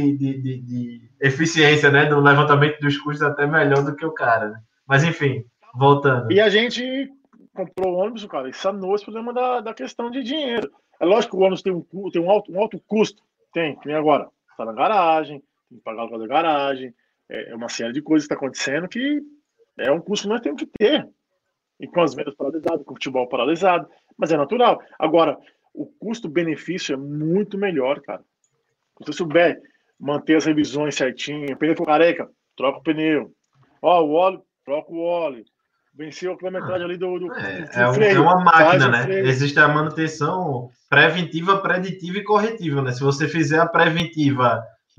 de eficiência, né, do levantamento dos custos até melhor do que o cara, né? Mas enfim, voltando. E a gente comprou o ônibus, cara, e sanou esse problema da questão de dinheiro. É lógico que o ônibus tem um alto custo, tem, que nem agora, está na garagem, tem que pagar o aluguel da garagem, é uma série de coisas que está acontecendo que é um custo que nós temos que ter. E com as vendas paralisadas, com o futebol paralisado, mas é natural. Agora, o custo-benefício é muito melhor, cara. Se você souber manter as revisões certinho, o pneu for careca, troca o pneu. Ó, o óleo, troca o óleo. Venceu a quilometragem ali do freio. É uma máquina, né? Freio. Existe a manutenção preventiva, preditiva e corretiva, né? Se você fizer a preventiva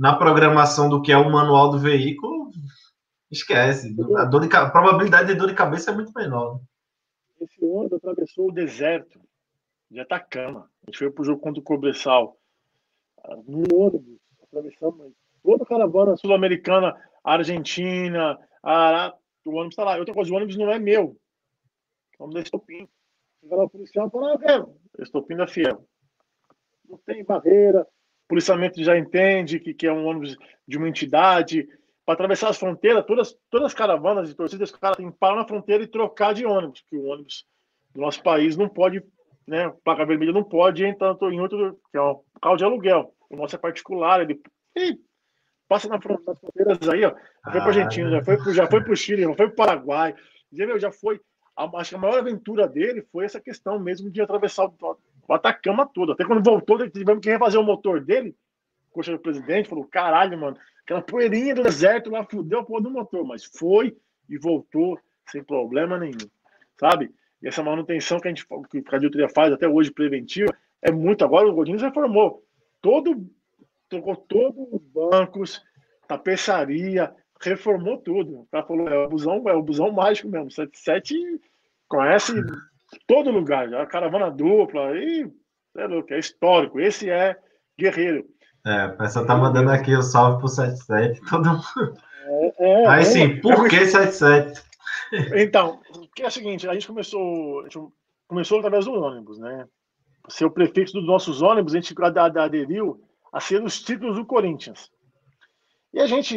na programação do que é o manual do veículo, esquece. A probabilidade de dor de cabeça é muito menor. Esse ônibus atravessou o deserto de Atacama. A gente foi pro jogo contra o Cobressal. No ônibus, atravessamos toda a caravana sul-americana, Argentina, o ônibus está lá. Outra coisa, o ônibus não é meu. É o nome da Estopim. Chega lá o policial e fala, Estopim da Fiel. Não tem barreira, o policiamento já entende que é um ônibus de uma entidade. Para atravessar as fronteiras, todas as caravanas de torcidas, os caras têm que parar na fronteira e trocar de ônibus, porque o ônibus do nosso país não pode, né, placa vermelha não pode entrar em outro, que é um carro de aluguel. O nosso é particular, ele passa nas fronteiras aí, ó. Já foi para Argentina, já foi para o Chile, já foi para o Paraguai. Já foi. Acho que a maior aventura dele foi essa questão mesmo de atravessar o Atacama todo. Até quando voltou, tivemos que refazer o motor dele. O coxa do presidente falou: caralho, mano, aquela poeirinha do deserto lá fudeu a porra do motor, mas foi e voltou sem problema nenhum, sabe? E essa manutenção que a diretoria faz até hoje, preventiva, é muito. Agora o Godinho reformou trocou todos os bancos, tapeçaria, reformou tudo. O cara falou: é o busão mágico mesmo. 77 conhece todo lugar, já, a caravana dupla, e é louco, é histórico. Esse é guerreiro. O pessoal tá mandando aqui o salve pro 77. Todo mundo. Aí sim, por que 77? Então, que é o seguinte, a gente começou através do ônibus, né? Ser o prefixo dos nossos ônibus, a gente aderiu a ser os títulos do Corinthians. E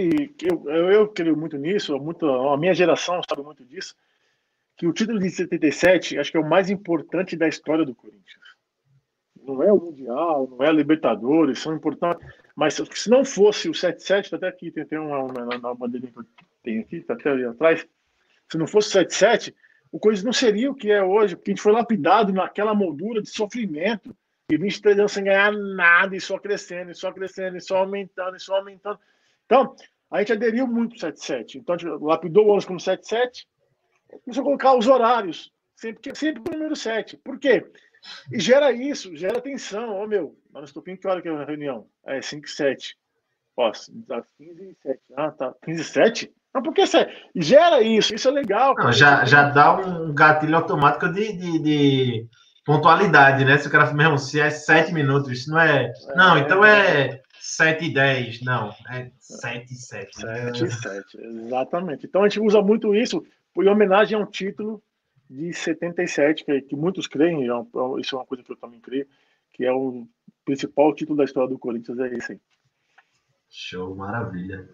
eu creio muito nisso, a minha geração sabe muito disso, que o título de 77 acho que é o mais importante da história do Corinthians. Não é o Mundial, não é a Libertadores, são importantes, mas se não fosse o 77, tá até aqui, tem uma bandeirinha que eu tenho aqui, tá até ali atrás, se não fosse o 77, o Corinthians não seria o que é hoje, porque a gente foi lapidado naquela moldura de sofrimento, e 23 anos sem ganhar nada, e só crescendo, e só crescendo, e só aumentando, e só aumentando. Então, a gente aderiu muito ao 77. Então, a gente lapidou o ônibus como 77, começou a colocar os horários, sempre com o número 7. Por quê? E gera isso, gera tensão. Ô, meu, mas no Estopim, que hora que é a reunião? 5 e 7. Ó, 15 e 7. Ah, tá. 15 e 7? Mas por que 7? Gera isso é legal. Não, já dá um gatilho automático de pontualidade, né? Se o cara mesmo, se é 7 minutos, isso não é. Não, então é 7 e 10. Não, é 7 e 7. 7 e 7, exatamente. Então a gente usa muito isso em homenagem a um título de 77, que muitos creem, isso é uma coisa que eu também creio, que é o principal título da história do Corinthians, é esse aí. Show, maravilha.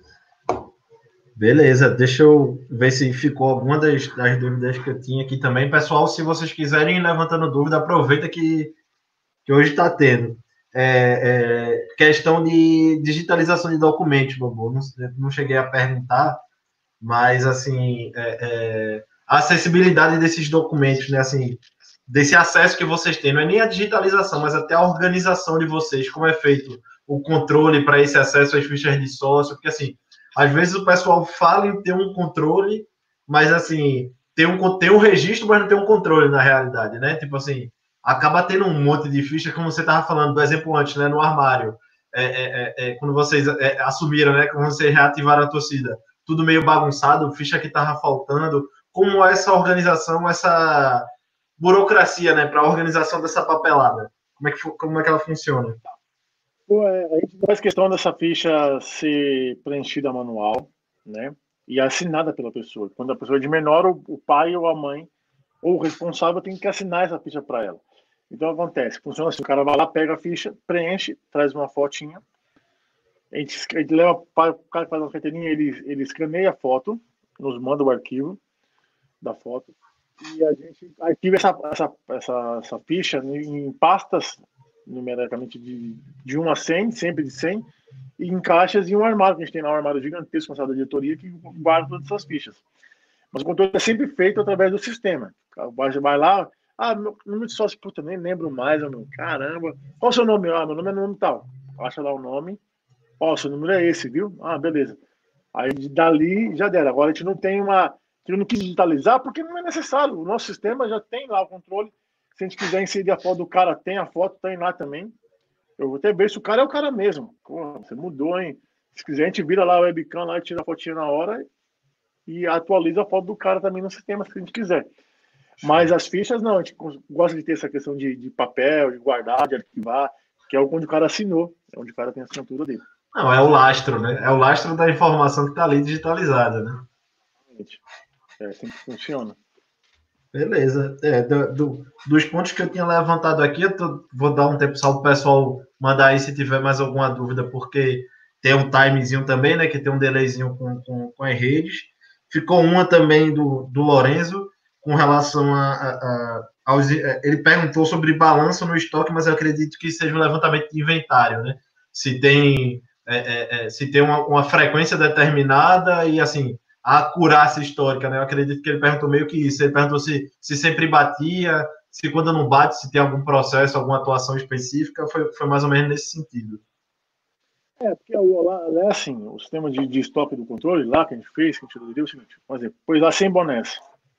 Beleza, deixa eu ver se ficou alguma das dúvidas que eu tinha aqui também. Pessoal, se vocês quiserem ir levantando dúvida, aproveita que hoje está tendo. Questão de digitalização de documentos, Bobo. Não cheguei a perguntar, mas assim, a acessibilidade desses documentos, né? Assim, desse acesso que vocês têm, não é nem a digitalização, mas até a organização de vocês, como é feito o controle para esse acesso às fichas de sócio, porque assim, às vezes o pessoal fala em ter um controle, mas assim, tem um registro, mas não tem um controle na realidade, né? Tipo assim, acaba tendo um monte de fichas, como você estava falando do exemplo antes, né? No armário. Quando vocês assumiram, né? Quando vocês reativaram a torcida, tudo meio bagunçado, ficha que estava faltando. Como essa organização, essa burocracia, né? Para a organização dessa papelada. Como é que ela funciona? A gente faz questão dessa ficha ser preenchida manual, né? E assinada pela pessoa. Quando a pessoa é de menor, o pai ou a mãe, ou o responsável, tem que assinar essa ficha para ela. Então acontece, funciona assim: o cara vai lá, pega a ficha, preenche, traz uma fotinha, a gente leva para o cara que faz a carteirinha, ele escaneia a foto, nos manda o arquivo da foto, e a gente arquiva essa ficha em pastas numericamente de 1 a 100, sempre de 100, e em caixas e um armário, que a gente tem lá um armário gigantesco na sala da diretoria que guarda todas essas fichas. Mas o controle é sempre feito através do sistema. Você vai lá, meu número de sócio, puta, nem lembro mais, meu, caramba. Qual o seu nome? Meu nome é nome tal. Acha lá o nome. Seu número é esse, viu? Beleza. Aí dali já dera. Agora a gente não tem uma... A gente não quis digitalizar porque não é necessário. O nosso sistema já tem lá o controle. Se a gente quiser inserir a foto do cara, tem a foto, tem lá também. Eu vou até ver se o cara é o cara mesmo. Pô, você mudou, hein? Se quiser, a gente vira lá o webcam lá, tira a fotinha na hora e atualiza a foto do cara também no sistema, se a gente quiser. Mas as fichas, não, a gente gosta de ter essa questão de papel, de guardar, de arquivar, que é onde o cara assinou, é onde o cara tem a assinatura dele. Não, é o lastro, né? É o lastro da informação que está ali digitalizada, né? É assim que funciona. Beleza. Dos pontos que eu tinha levantado aqui, vou dar um tempo só para o pessoal mandar aí se tiver mais alguma dúvida, porque tem um timezinho também, né? Que tem um delayzinho com as redes. Ficou uma também do Lorenzo, com relação aos. Ele perguntou sobre balanço no estoque, mas eu acredito que seja um levantamento de inventário, né? Se tem, se tem uma frequência determinada e, assim, a acurácia histórica, né? Eu acredito que ele perguntou meio que isso. Ele perguntou se sempre batia, se quando não bate, se tem algum processo, alguma atuação específica. Foi mais ou menos nesse sentido. Porque lá, assim, o sistema de estoque do controle lá que a gente fez, que a gente aderiu, é o seguinte, por exemplo, pôs lá 100 bonés.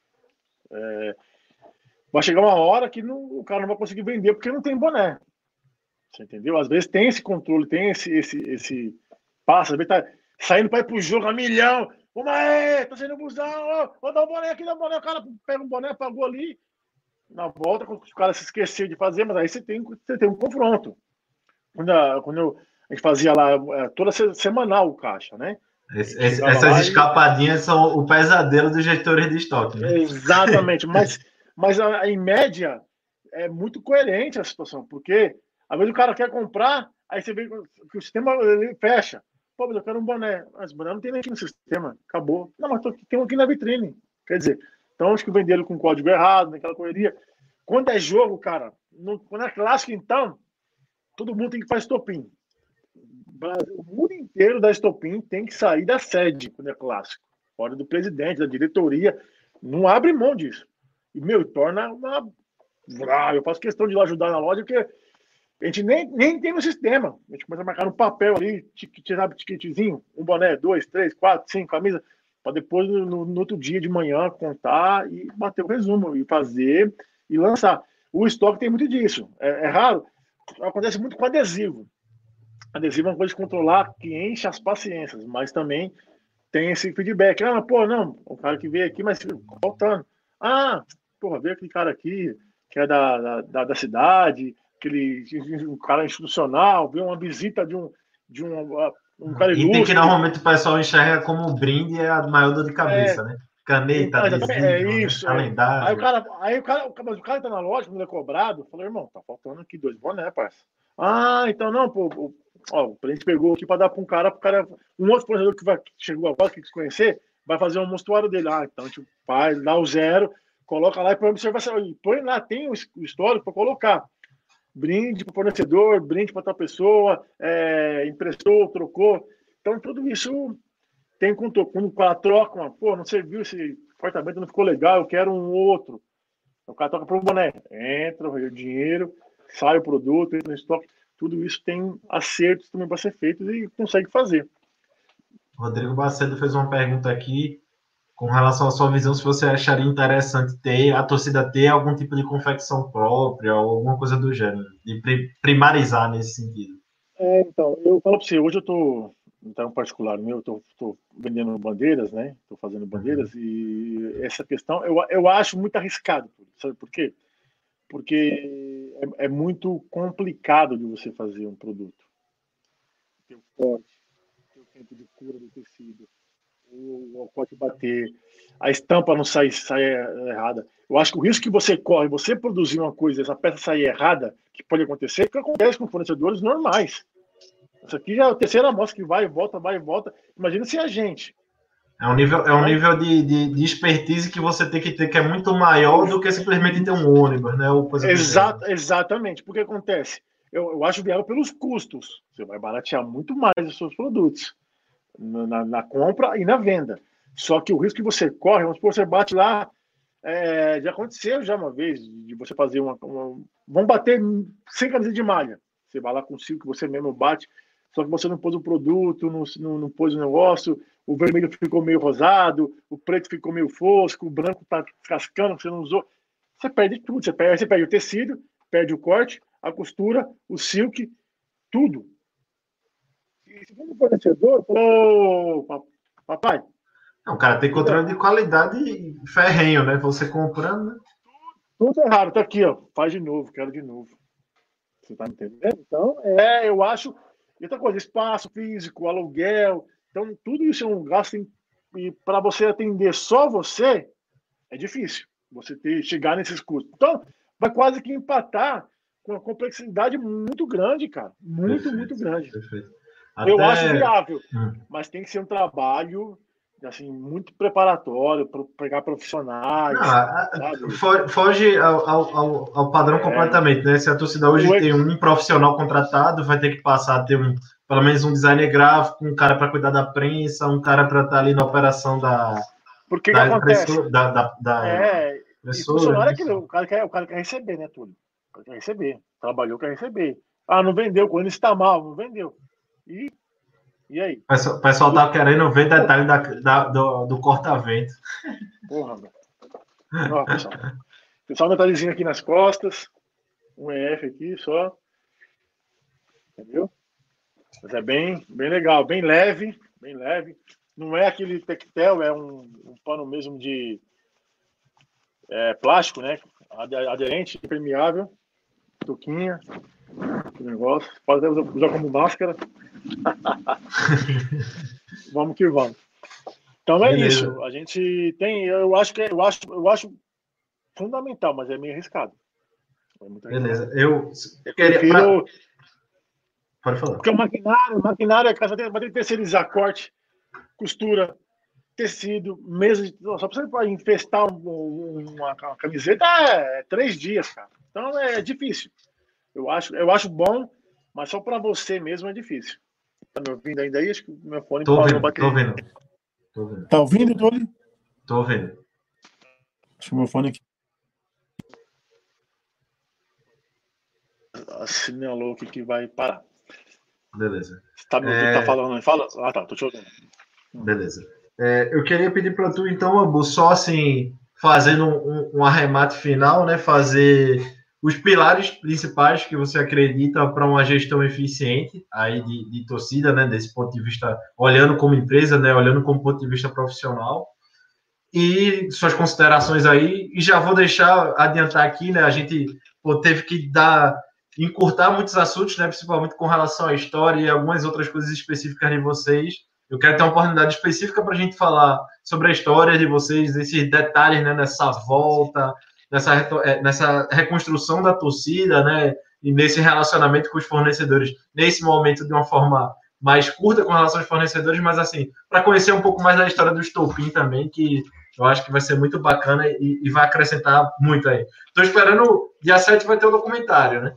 Vai chegar uma hora que o cara não vai conseguir vender porque não tem boné. Você entendeu? Às vezes tem esse controle, tem esse passa, às vezes tá saindo para ir pro jogo a milhão. Vamos aí, tá saindo busão, vou dar um boné aqui, dá um boné, o cara pega um boné, pagou ali. Na volta, o cara se esqueceu de fazer, mas aí você tem um confronto. Quando a gente fazia lá toda semanal o caixa, né? Essas escapadinhas são o pesadelo dos gestores de estoque, né? Exatamente, mas em média é muito coerente a situação, porque às vezes o cara quer comprar, aí você vê que o sistema ele fecha. Pô, mas eu quero um boné. Mas o boné não tem nem aqui no sistema, acabou. Não, mas tem um aqui na vitrine. Quer dizer, então acho que venderam com código errado, naquela correria. Quando é jogo, cara, quando é clássico, então, todo mundo tem que fazer estopim. O mundo inteiro da estopim tem que sair da sede quando é clássico. Fora do presidente, da diretoria. Não abre mão disso. E, torna uma. Eu faço questão de ir lá ajudar na loja, porque a gente nem tem no sistema. A gente começa a marcar no papel ali, tirar o ticketzinho, um boné, 2, 3, 4, 5, camisa, para depois, no outro dia de manhã, contar e bater o resumo, e fazer e lançar. O estoque tem muito disso. É raro. Acontece muito com adesivo. Adesivo é uma coisa de controlar que enche as paciências, mas também tem esse feedback. Ah, pô, não, o cara que veio aqui, mas faltando. Ah, porra, veio aquele cara aqui, que é da cidade, um cara institucional, veio uma visita de um cara ilustre. Item que normalmente o pessoal enxerga como brinde é a maior dor de cabeça, né? Caneta, adesivo, calendário. Aí o cara tá na loja, quando ele é cobrado, falou, irmão, tá faltando aqui 2 boné, parça. Ah, então não, pô, ó, a gente pegou aqui para dar para um cara, um outro fornecedor que chegou agora, que quis conhecer, vai fazer um mostruário dele. Ah, então a gente vai, dá o 0, coloca lá e põe observação. E põe lá, tem o histórico para colocar. Brinde para o fornecedor, brinde para tal pessoa, emprestou, trocou. Então, tudo isso tem controle. Quando o cara troca, pô, não serviu esse apartamento, não ficou legal, eu quero um outro. O cara toca para um boné. Entra o dinheiro, sai o produto, entra no estoque. Tudo isso tem acertos também para ser feitos e consegue fazer. Rodrigo Bacedo fez uma pergunta aqui com relação à sua visão, se você acharia interessante a torcida ter algum tipo de confecção própria ou alguma coisa do gênero, de primarizar nesse sentido. Então, eu falo para você, hoje eu estou, então, em particular meu, estou vendendo bandeiras, né? Estou fazendo bandeiras e essa questão eu acho muito arriscado, sabe por quê? Porque é muito complicado de você fazer um produto. Tem o corte, tem o tempo de cura do tecido, o corte bater, a estampa não sair errada. Eu acho que o risco que você corre, você produzir uma coisa, essa peça sair errada, que pode acontecer, que acontece com fornecedores normais. Isso aqui já é a terceira amostra que vai e volta, vai e volta. Imagina se a gente. É um nível de expertise que você tem que ter, que é muito maior do que simplesmente ter um ônibus, né? Ou coisa Exatamente. Porque acontece? Eu acho viável pelos custos. Você vai baratear muito mais os seus produtos na compra e na venda. Só que o risco que você corre, vamos supor, você bate lá. Já aconteceu já uma vez de você fazer vamos bater 100 camisas de malha. Você vai lá com 5 que você mesmo bate, só que você não pôs o produto, não pôs o negócio, o vermelho ficou meio rosado, o preto ficou meio fosco, o branco tá cascando, você não usou. Você perde tudo. Você perde o tecido, perde o corte, a costura, o silk, tudo. E segundo fornecedor, falou, papai. Não, cara, tem controle de qualidade ferrenho, né? Você comprando, né? Tudo errado, tá aqui, ó. Faz de novo, quero de novo. Você tá me entendendo? Então, eu acho. E outra coisa, espaço físico, aluguel. Então, tudo isso é um gasto. E para você atender só você, é difícil. Você chegar nesses custos. Então, vai quase que empatar com uma complexidade muito grande, cara. Muito, Perfeito, muito grande. perfeito. Eu acho Até. viável, mas tem que ser um trabalho assim, muito preparatório para pegar profissionais, sabe? Foge ao padrão completamente, né? Se a torcida hoje tem um profissional contratado, vai ter que passar a ter pelo menos um designer gráfico, um cara para cuidar da prensa, um cara para estar ali na operação Porque que acontece? E funcionário é aquele, o cara quer receber, né, tudo. O cara quer receber. Trabalhou, quer receber. Ah, não vendeu, quando está mal, não vendeu. E aí? O pessoal tá querendo ver detalhe do corta-vento. Porra, velho. Ó, pessoal. Pessoal, um detalhezinho aqui nas costas. Um EF aqui só. Entendeu? Mas é bem legal, bem leve, bem leve. Não é aquele tectel, é um pano mesmo de plástico, né? Aderente, impermeável, touquinha, que negócio. Pode até usar como máscara. Vamos que vamos. Então Beleza. isso. A gente tem, eu acho fundamental, mas é meio arriscado. É muito arriscado. Beleza. Eu queria. Pode falar. Porque o maquinário é que vai ter que terceirizar corte, costura, tecido, mesa de. Só para você infestar uma camiseta 3 dias, cara. Então é difícil. Eu acho bom, mas só para você mesmo é difícil. Tá me ouvindo ainda aí? Acho que o meu fone parou a bateria. Tô vendo. Tá ouvindo, Tony? Tô ouvindo. Acho que o meu fone aqui. Assinalou que vai parar. Beleza. Você tá me ouvindo? Tá falando? Fala. Ah, tá. Tô te ouvindo. Beleza. Eu queria pedir para tu, então, Abu, só assim, fazendo um arremate final, né? Fazer os pilares principais que você acredita para uma gestão eficiente aí de torcida, né? Desse ponto de vista, olhando como empresa, né? Olhando como ponto de vista profissional. E suas considerações aí. E já vou adiantar aqui, né? A gente teve que encurtar muitos assuntos, né? Principalmente com relação à história e algumas outras coisas específicas de vocês. Eu quero ter uma oportunidade específica para a gente falar sobre a história de vocês, esses detalhes, né, nessa volta, nessa reconstrução da torcida, né, e nesse relacionamento com os fornecedores, nesse momento de uma forma mais curta com relação aos fornecedores, mas assim, para conhecer um pouco mais da história do Estopim também, que eu acho que vai ser muito bacana e vai acrescentar muito aí. Estou esperando, dia 7 vai ter o documentário, né?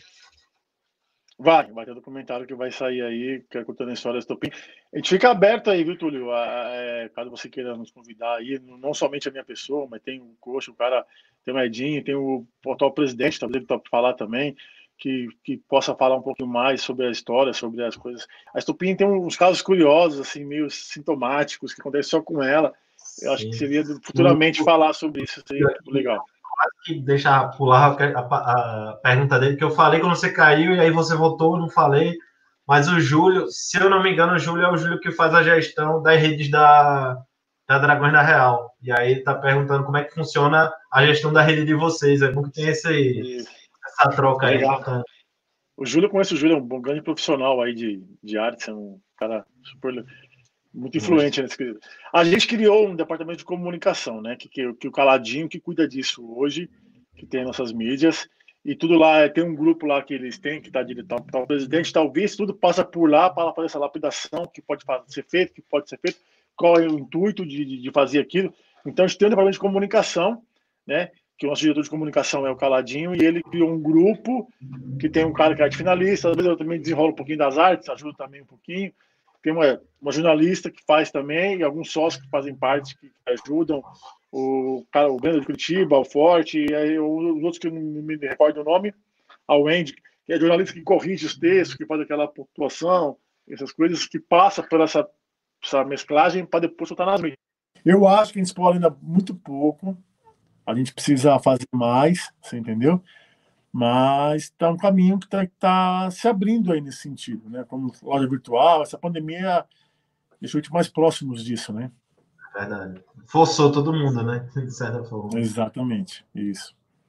Vai ter um documentário que vai sair aí, que é contando a história do Estopim. A gente fica aberto aí, viu, Túlio? Caso você queira nos convidar aí, não somente a minha pessoa, mas tem o Coxa, o cara, tem o Edinho, tem o atual presidente, talvez ele tope falar também, que possa falar um pouquinho mais sobre a história, sobre as coisas. A Estopim tem uns casos curiosos, assim, meio sintomáticos, que acontecem só com ela. Eu acho que seria futuramente falar sobre isso, seria legal. Que deixa pular a pergunta dele, que eu falei quando você caiu e aí você voltou, não falei. Mas o Júlio, se eu não me engano, o Júlio é o Júlio que faz a gestão das redes da Dragões da Real. E aí ele está perguntando como é que funciona a gestão da rede de vocês. É bom que tem essa troca aí. Bacana. O Júlio, conheço o Júlio, é um grande profissional aí de artes, é um cara super muito influente nesse. A gente criou um departamento de comunicação, né? Que o Caladinho que cuida disso hoje, que tem nossas mídias, e tudo lá, tem um grupo lá que eles têm, que está o presidente, talvez tudo passa por lá para fazer essa lapidação, que pode ser feito, que pode ser feito, qual é o intuito de fazer aquilo. Então a gente tem um departamento de comunicação, né? Que o nosso diretor de comunicação é o Caladinho, e ele criou um grupo que tem um cara que é arte finalista, às vezes eu também desenrolo um pouquinho das artes, ajudo também um pouquinho. Tem uma jornalista que faz também, e alguns sócios que fazem parte, que ajudam, o Breno de Curitiba, o Forte, e aí os outros que eu não me recordo o nome, a Wendy, que é jornalista que corrige os textos, que faz aquela pontuação, essas coisas, que passa por essa mesclagem para depois soltar nas mídias. Eu acho que a gente explora ainda muito pouco, a gente precisa fazer mais, você entendeu? Mas está um caminho que está se abrindo aí nesse sentido, né? Como loja virtual, essa pandemia deixou a gente mais próximos disso, né? Verdade. Forçou todo mundo, né? De certa forma. Exatamente, isso.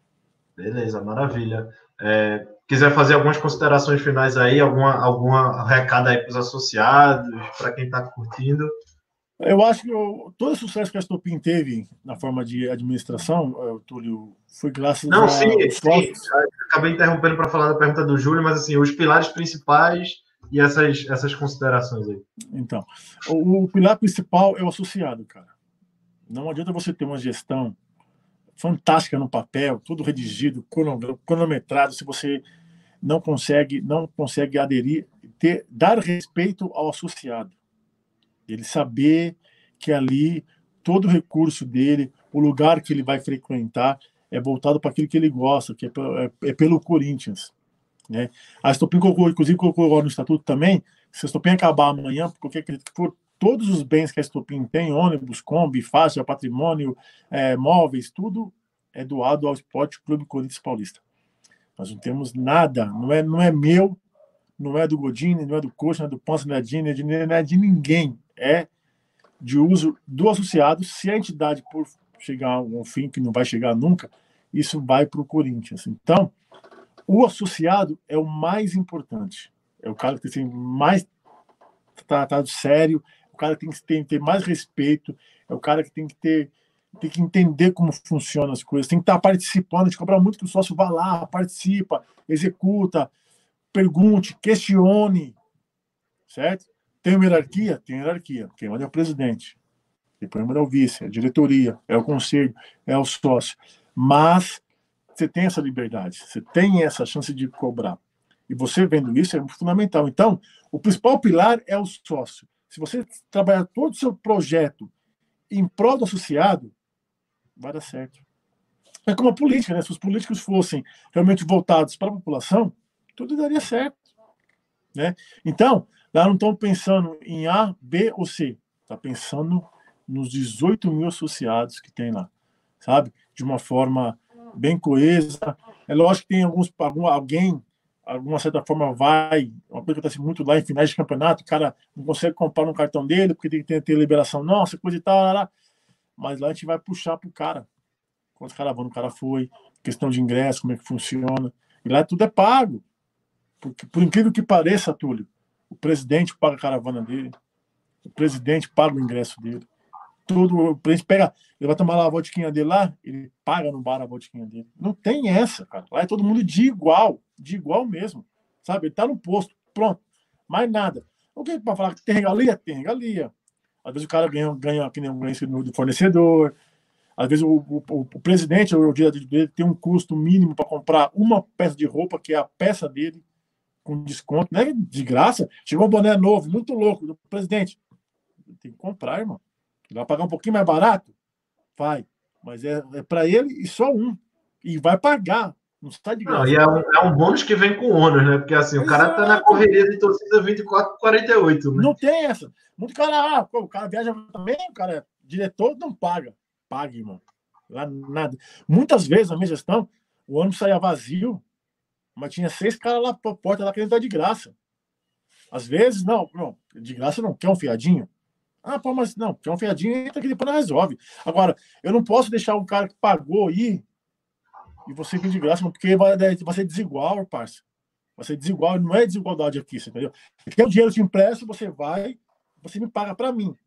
Beleza, maravilha. Quiser fazer algumas considerações finais aí, alguma recado aí para os associados, para quem está curtindo? Eu acho que todo o sucesso que a Estopim teve na forma de administração, Túlio, foi graças Não, sim, aos sócios. acabei interrompendo para falar da pergunta do Júlio, mas assim, os pilares principais e essas considerações aí. Então, o pilar principal é o associado, cara. Não adianta você ter uma gestão fantástica no papel, tudo redigido, cronometrado, se você não consegue aderir, dar respeito ao associado. Ele saber que ali todo o recurso dele, o lugar que ele vai frequentar, é voltado para aquilo que ele gosta, que é pelo Corinthians. Né? A Estopim inclusive colocou no estatuto também, se a Estopim acabar amanhã, porque por todos os bens que a Estopim tem, ônibus, Kombi, faixa, patrimônio, móveis, tudo é doado ao Esporte Clube Corinthians Paulista. Nós não temos nada, não é meu, não é do Godinho, não é do Coxa, não é do Ponce, não é de ninguém. É de uso do associado. Se a entidade, por chegar a um fim que não vai chegar nunca, isso vai para o Corinthians. Então, o associado é o mais importante. É o cara que tem mais tratado sério, o cara que tem que ter mais respeito, é o cara que tem que entender como funcionam as coisas, tem que estar participando. A gente cobra muito que o sócio vá lá, participa, executa, pergunte, questione, certo? Tem hierarquia? Tem hierarquia. Quem manda é o presidente, depois manda é o vice, é a diretoria, é o conselho, é o sócio. Mas você tem essa liberdade, você tem essa chance de cobrar. E você vendo isso é fundamental. Então, o principal pilar é o sócio. Se você trabalhar todo o seu projeto em prol do associado, vai dar certo. É como a política, né? Se os políticos fossem realmente voltados para a população, tudo daria certo. Né? Então, lá não estão pensando em A, B ou C. Está pensando nos 18 mil associados que tem lá, sabe? De uma forma bem coesa. É lógico que tem alguém, alguma certa forma, vai. Uma coisa que acontece muito lá em finais de campeonato, o cara não consegue comprar um cartão dele porque tem que ter liberação nossa, coisa e tal. Lá. Mas lá a gente vai puxar para o cara. Quantos caravanas o cara foi, questão de ingresso, como é que funciona. E lá tudo é pago. Porque, por incrível que pareça, Túlio, o presidente paga a caravana dele, o presidente paga o ingresso dele. O presidente pega, ele vai tomar lá a vodquinha dele lá, ele paga no bar a vodquinha dele. Não tem essa, cara. Lá é todo mundo de igual mesmo. Sabe? Ele tá no posto, pronto. Mais nada. O que para falar que tem regalia? Tem regalia. Às vezes o cara ganha que nem um ganho do fornecedor. Às vezes o presidente, o diretor dele, tem um custo mínimo para comprar uma peça de roupa, que é a peça dele, com desconto, né? De graça. Chegou um boné novo, muito louco, do presidente. Tem que comprar, irmão. Vai pagar um pouquinho mais barato? Vai. Mas é para ele e só um. E vai pagar. Não está de graça. Não, e é um bônus que vem com ônus, né? Porque assim, o cara tá na correria de torcida 24/48, né? Não tem essa. Muito cara, o cara viaja também, o cara é diretor, não paga. Paga, irmão. Lá nada. Muitas vezes, na minha gestão, o ônibus saía vazio, mas tinha 6 caras lá pra porta lá querendo dar de graça. Às vezes, não, de graça não, quer um fiadinho? Ah, pô, mas não, quer um fiadinho, entra que depois não resolve. Agora, eu não posso deixar o cara que pagou ir e você vir de graça, porque vai ser desigual, parça. Vai ser desigual, não é desigualdade aqui, você entendeu? Porque o dinheiro eu te empresto, você vai, você me paga pra mim.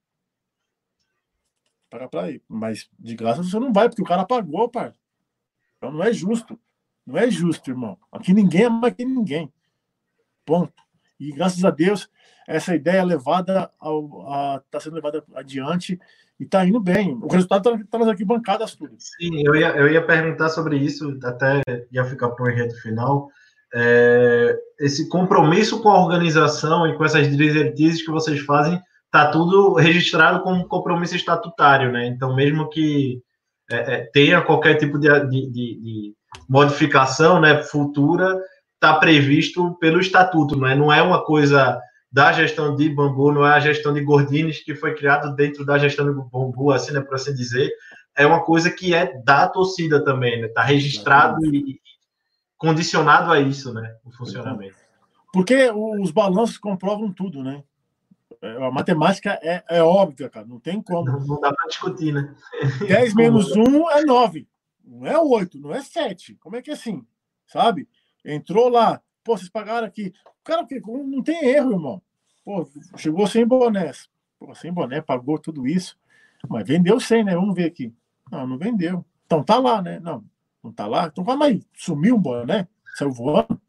Paga pra ele. Mas de graça você não vai, porque o cara pagou, parça. Então não é justo. Não é justo, irmão. Aqui ninguém é mais que ninguém. Ponto. E graças a Deus, essa ideia está sendo levada adiante e está indo bem. O resultado está nas arquibancadas tudo. Sim, eu ia perguntar sobre isso, até ia ficar para o enredo final. Esse compromisso com a organização e com essas diretrizes que vocês fazem, está tudo registrado como compromisso estatutário, né? Então, mesmo que tenha qualquer tipo de modificação, né, futura, está previsto pelo estatuto, não é uma coisa da gestão de Bambu, não é a gestão de Gordines que foi criado dentro da gestão de Bambu, assim, né, por assim dizer, é uma coisa que é da torcida também, né, está registrado condicionado a isso, né? O funcionamento. Porque os balanços comprovam tudo, né? A matemática é óbvia, cara. Não tem como. Não dá para discutir, né? 10 menos 1 é 9. Não é 8, não é 7. Como é que é assim? Sabe? Entrou lá. Pô, vocês pagaram aqui. O cara não tem erro, irmão. Pô, chegou sem boné. Pô, sem boné, pagou tudo isso. Mas vendeu 100, né? Vamos ver aqui. Não vendeu. Então tá lá, né? Não tá lá. Então calma aí. Sumiu um boné? Saiu voando?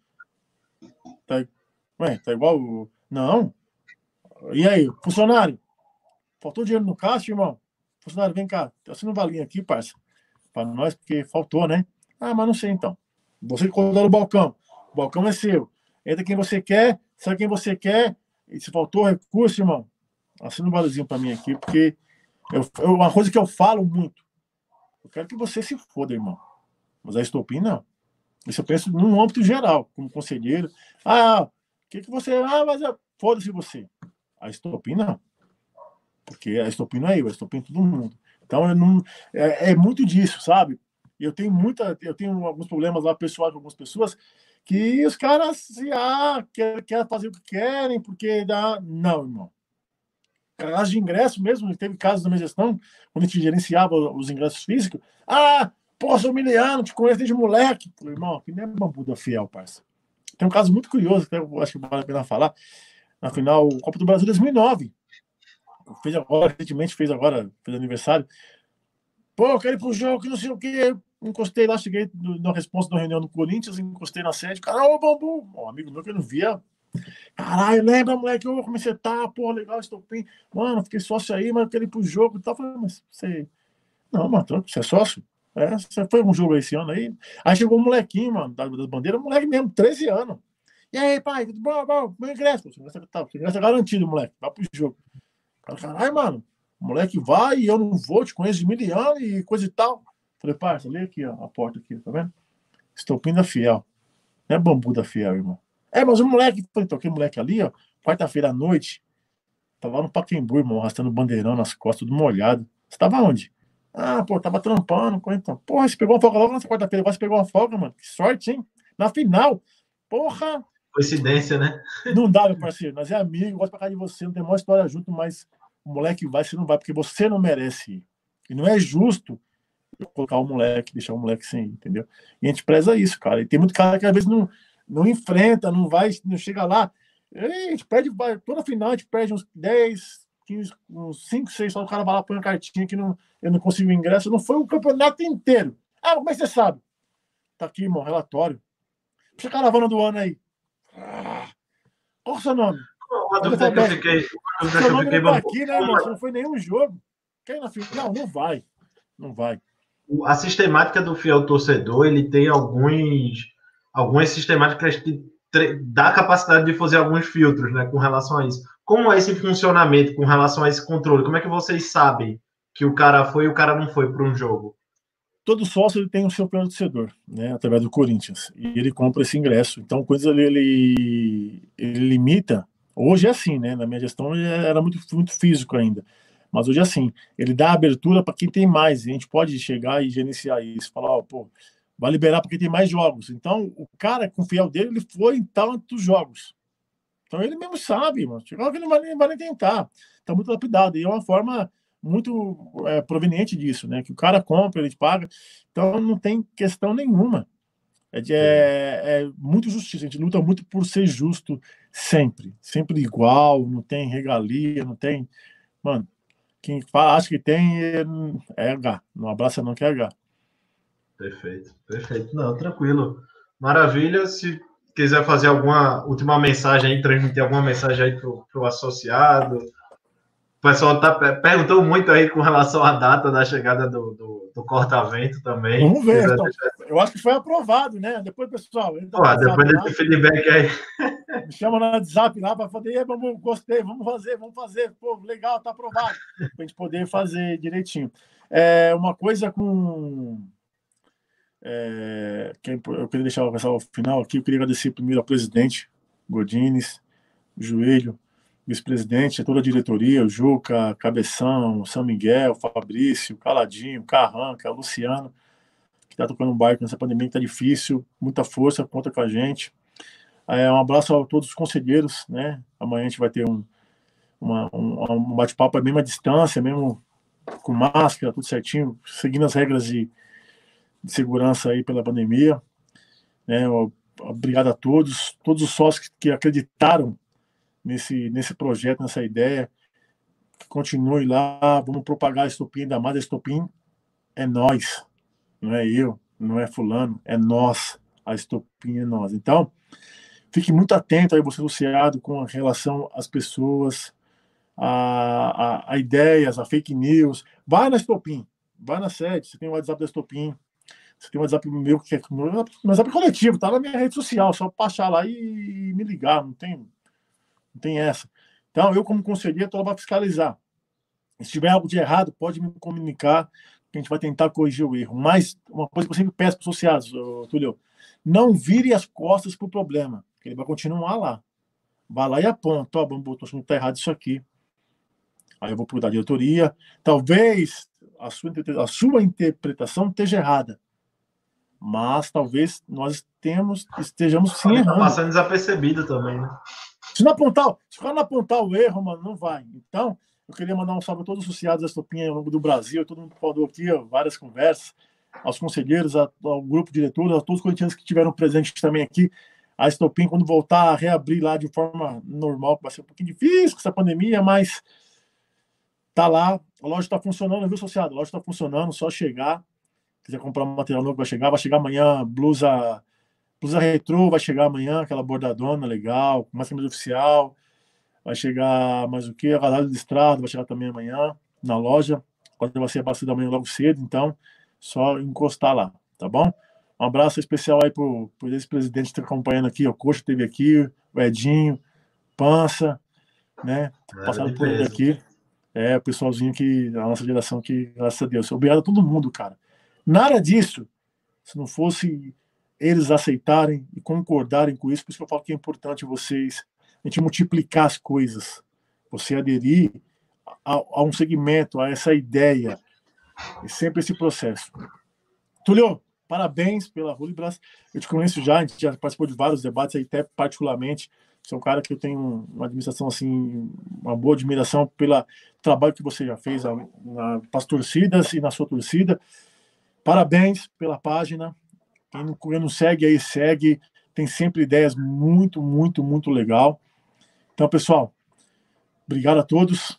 Tá igual. Não. E aí, funcionário? Faltou dinheiro no caixa, irmão? Funcionário, vem cá. Assina um valinho aqui, parça. Para nós, porque faltou, né? Ah, mas não sei então. Você que colocou no balcão. O balcão é seu. Entra quem você quer, sai quem você quer. E se faltou recurso, irmão, assina um valezinho para mim aqui, porque uma coisa que eu falo muito. Eu quero que você se foda, irmão. Mas a estopim, não. Isso eu penso num âmbito geral, como conselheiro. O que você... mas foda-se você. A estopim, não. Porque a estopim não é eu, a estopim é todo mundo. Então, é muito disso, sabe? Eu tenho alguns problemas lá pessoais com algumas pessoas que os caras querem fazer o que querem, porque dá... Não, irmão. Caso de ingresso mesmo, teve casos na minha gestão, quando a gente gerenciava os ingressos físicos. Sou miliano, te conheço desde moleque. Falei, irmão, aqui não é bambu da fiel, parça. Tem um caso muito curioso, que eu acho que vale a pena falar. Na final, Copa do Brasil 2009. Recentemente fez aniversário. Pô, eu quero ir pro jogo, que não sei o quê. Encostei lá, cheguei na resposta da reunião do Corinthians, encostei na sede. Cara, bambu. Um amigo meu que eu não via. Caralho, lembra, moleque? Eu comecei a porra, legal, estopim. Mano, fiquei sócio aí, mas eu quero ir pro jogo e tal. Falei, mas você... Não, mano, você é sócio? Você foi um jogo esse ano aí? Aí chegou um molequinho, mano, das bandeiras, moleque mesmo, 13 anos. E aí, pai, tudo bom? Meu ingresso. O ingresso é garantido, moleque. Vai pro jogo. Caralho, mano, o moleque vai e eu não vou, te conheço de miliano e coisa e tal. Falei, parça, lê aqui, ó, a porta aqui, tá vendo? Estopim da Fiel. Não é bambu da Fiel, irmão. Mas o moleque, então, aquele moleque ali, ó, quarta-feira à noite, tava no Pacaembu, irmão, arrastando bandeirão nas costas, tudo molhado. Você tava onde? Tava trampando. Então, porra, você pegou uma folga logo nessa quarta-feira, agora você pegou uma folga, mano. Que sorte, hein? Na final. Porra! Coincidência, né? Não dá, meu parceiro. Nós é amigo, gosto pra cá de você, não tem uma história junto, mas o moleque vai, você não vai, porque você não merece ir. E não é justo eu colocar o moleque, deixar o moleque sem ir, entendeu? E a gente preza isso, cara. E tem muito cara que às vezes não enfrenta, não chega lá. A gente perde, toda final a gente perde uns 10, 15, uns 5, 6, só o cara vai lá, põe uma cartinha que eu não consigo ingresso. Não foi o campeonato inteiro. Como é que você sabe? Tá aqui, irmão, relatório. Puxa a caravana do ano aí. Qual é o seu nome? Uma dúvida que eu fiquei. Seu nome não tá aqui, né, irmão? Você não foi nenhum jogo. Quer ir na final? Não vai. Não vai. A sistemática do fiel torcedor, ele tem algumas sistemáticas que dá capacidade de fazer alguns filtros, né, com relação a isso. Como é esse funcionamento com relação a esse controle? Como é que vocês sabem que o cara foi e o cara não foi para um jogo? Todo sócio ele tem o seu plano de torcedor, né, através do Corinthians, e ele compra esse ingresso. Então, coisas ele limita. Hoje é assim, né? Na minha gestão era muito, muito físico ainda. Mas hoje é assim, ele dá abertura para quem tem mais. E a gente pode chegar e gerenciar isso, falar, vai liberar para quem tem mais jogos. Então, o cara com o fiel dele, ele foi em tantos jogos. Então, ele mesmo sabe, mano. Chegou que ele não vai nem tentar. Está muito lapidado. E é uma forma muito proveniente disso, né? Que o cara compra, ele paga. Então, não tem questão nenhuma. É muito justiça. A gente luta muito por ser justo sempre. Sempre igual, não tem regalia, não tem... Mano, quem acha que tem é H. Não abraça não que é H. Perfeito. Não, tranquilo. Maravilha. Se quiser fazer alguma última mensagem aí, transmitir alguma mensagem aí pro associado. O pessoal perguntou muito aí com relação à data da chegada do corta-vento também. Vamos ver, então. Eu acho que foi aprovado, né? Depois, pessoal... depois desse feedback aí... Me chama no WhatsApp lá para fazer, gostei, vamos fazer, pô, legal, tá aprovado, para a gente poder fazer direitinho. Uma coisa que eu queria deixar o pessoal ao final aqui, eu queria agradecer primeiro ao presidente Godines, Joelho, vice-presidente, toda a diretoria, o Juca, Cabeção, São Miguel, Fabrício, Caladinho, Carranca, Luciano, que está tocando um barco nessa pandemia que está difícil, muita força, conta com a gente. Um abraço a todos os conselheiros, né? Amanhã a gente vai ter um bate-papo à mesma distância, mesmo com máscara, tudo certinho, seguindo as regras de segurança aí pela pandemia, né? Obrigado a todos os sócios que acreditaram nesse projeto, nessa ideia. Continue lá, vamos propagar a Estopim ainda mais. A Estopim é nós, não é eu, não é fulano, é nós. A Estopim é nós. Então, fique muito atento aí, você associado com relação às pessoas, a ideias, a fake news. Vai na Estopim, vai na sede, você tem o WhatsApp da Estopim, você tem o WhatsApp meu, que é meu WhatsApp coletivo, tá na minha rede social, só baixar lá e me ligar, não tem essa. Então, eu como conselheiro, estou lá para fiscalizar. Se tiver algo de errado, pode me comunicar, que a gente vai tentar corrigir o erro. Mas uma coisa que eu sempre peço para os associados, Túlio, não vire as costas para o problema, porque ele vai continuar lá. Vai lá e aponta, ó, Bambu, estou achando que está errado isso aqui. Aí eu vou para a diretoria. Talvez a sua interpretação esteja errada, mas talvez nós estejamos sim errando. Passando desapercebido também, né? Se o cara não apontar o erro, mano, não vai. Então, eu queria mandar um salve a todos os associados da Estopim ao longo do Brasil, todo mundo falou aqui, ó, várias conversas, aos conselheiros, ao grupo diretor, a todos os corintianos que estiveram presentes também aqui. A Estopim, quando voltar a reabrir lá de forma normal, vai ser um pouquinho difícil com essa pandemia, mas tá lá, a loja está funcionando, viu, associado? A loja está funcionando, só chegar. Se quiser comprar um material novo, vai chegar amanhã, blusa retrô, vai chegar amanhã, aquela bordadona legal, com mais camisa oficial. Vai chegar mais o que? Agasalho de estrada, vai chegar também amanhã na loja. Pode vai ser abastecido amanhã logo cedo, então só encostar lá, tá bom? Um abraço especial aí pro ex-presidente que está acompanhando aqui, o Coxa esteve aqui, o Edinho, Pança, né? Passaram por aqui. O pessoalzinho que, a nossa geração que, graças a Deus. Obrigado a todo mundo, cara. Nada disso, se não fosse eles aceitarem e concordarem com isso, por isso que eu falo que é importante vocês, a gente multiplicar as coisas, você aderir a um segmento, a essa ideia, e sempre esse processo. Túlio, parabéns pela Rulibras, eu te conheço já, a gente já participou de vários debates aí, até particularmente, você é um cara que eu tenho uma administração, assim, uma boa admiração pelo trabalho que você já fez nas torcidas e na sua torcida. Parabéns pela página. Quem não segue aí, segue. Tem sempre ideias muito, muito, muito legal. Então, pessoal, obrigado a todos.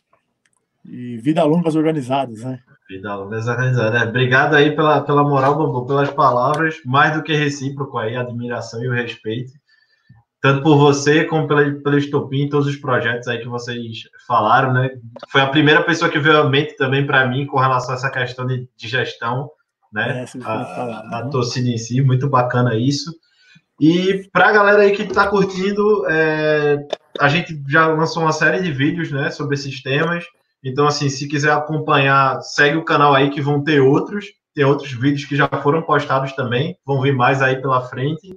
E vida longa às organizadas, né? Vida longa às organizadas. Obrigado aí pela moral, Bambu, pelas palavras. Mais do que recíproco aí, a admiração e o respeito. Tanto por você, como pela Estopim, todos os projetos aí que vocês falaram, né? Foi a primeira pessoa que veio à mente também para mim com relação a essa questão de gestão, né? A torcida em si, muito bacana isso. E para a galera aí que está curtindo, a gente já lançou uma série de vídeos, né, sobre esses temas. Então, assim, se quiser acompanhar, segue o canal aí que vão ter outros. Tem outros vídeos que já foram postados também, vão vir mais aí pela frente.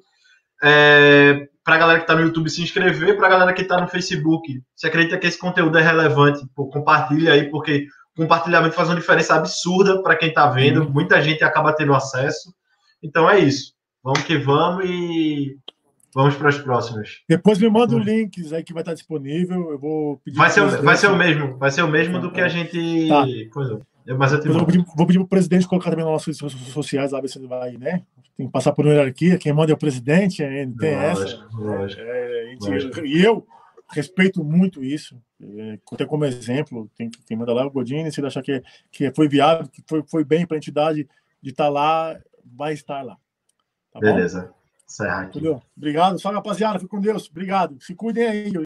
Para a galera que está no YouTube se inscrever, para a galera que está no Facebook, se acredita que esse conteúdo é relevante, compartilha aí, porque compartilhamento faz uma diferença absurda para quem está vendo, muita gente acaba tendo acesso. Então é isso, vamos que vamos e vamos para os próximos. Depois me manda o link aí que vai estar disponível, eu vou pedir... Vai ser o mesmo do que a gente... Tá. Mas eu vou pedir para o presidente colocar também nas nossas redes sociais, lá ver se ele vai, né? Tem que passar por uma hierarquia, quem manda é o presidente, não tem lógico. E eu respeito muito isso. Até como exemplo, quem manda lá é o Godinho, se ele achar que foi viável, que foi bem para a entidade de estar lá, vai estar lá. Tá Beleza. Bom? Obrigado. Só, rapaziada, fique com Deus. Obrigado. Se cuidem aí.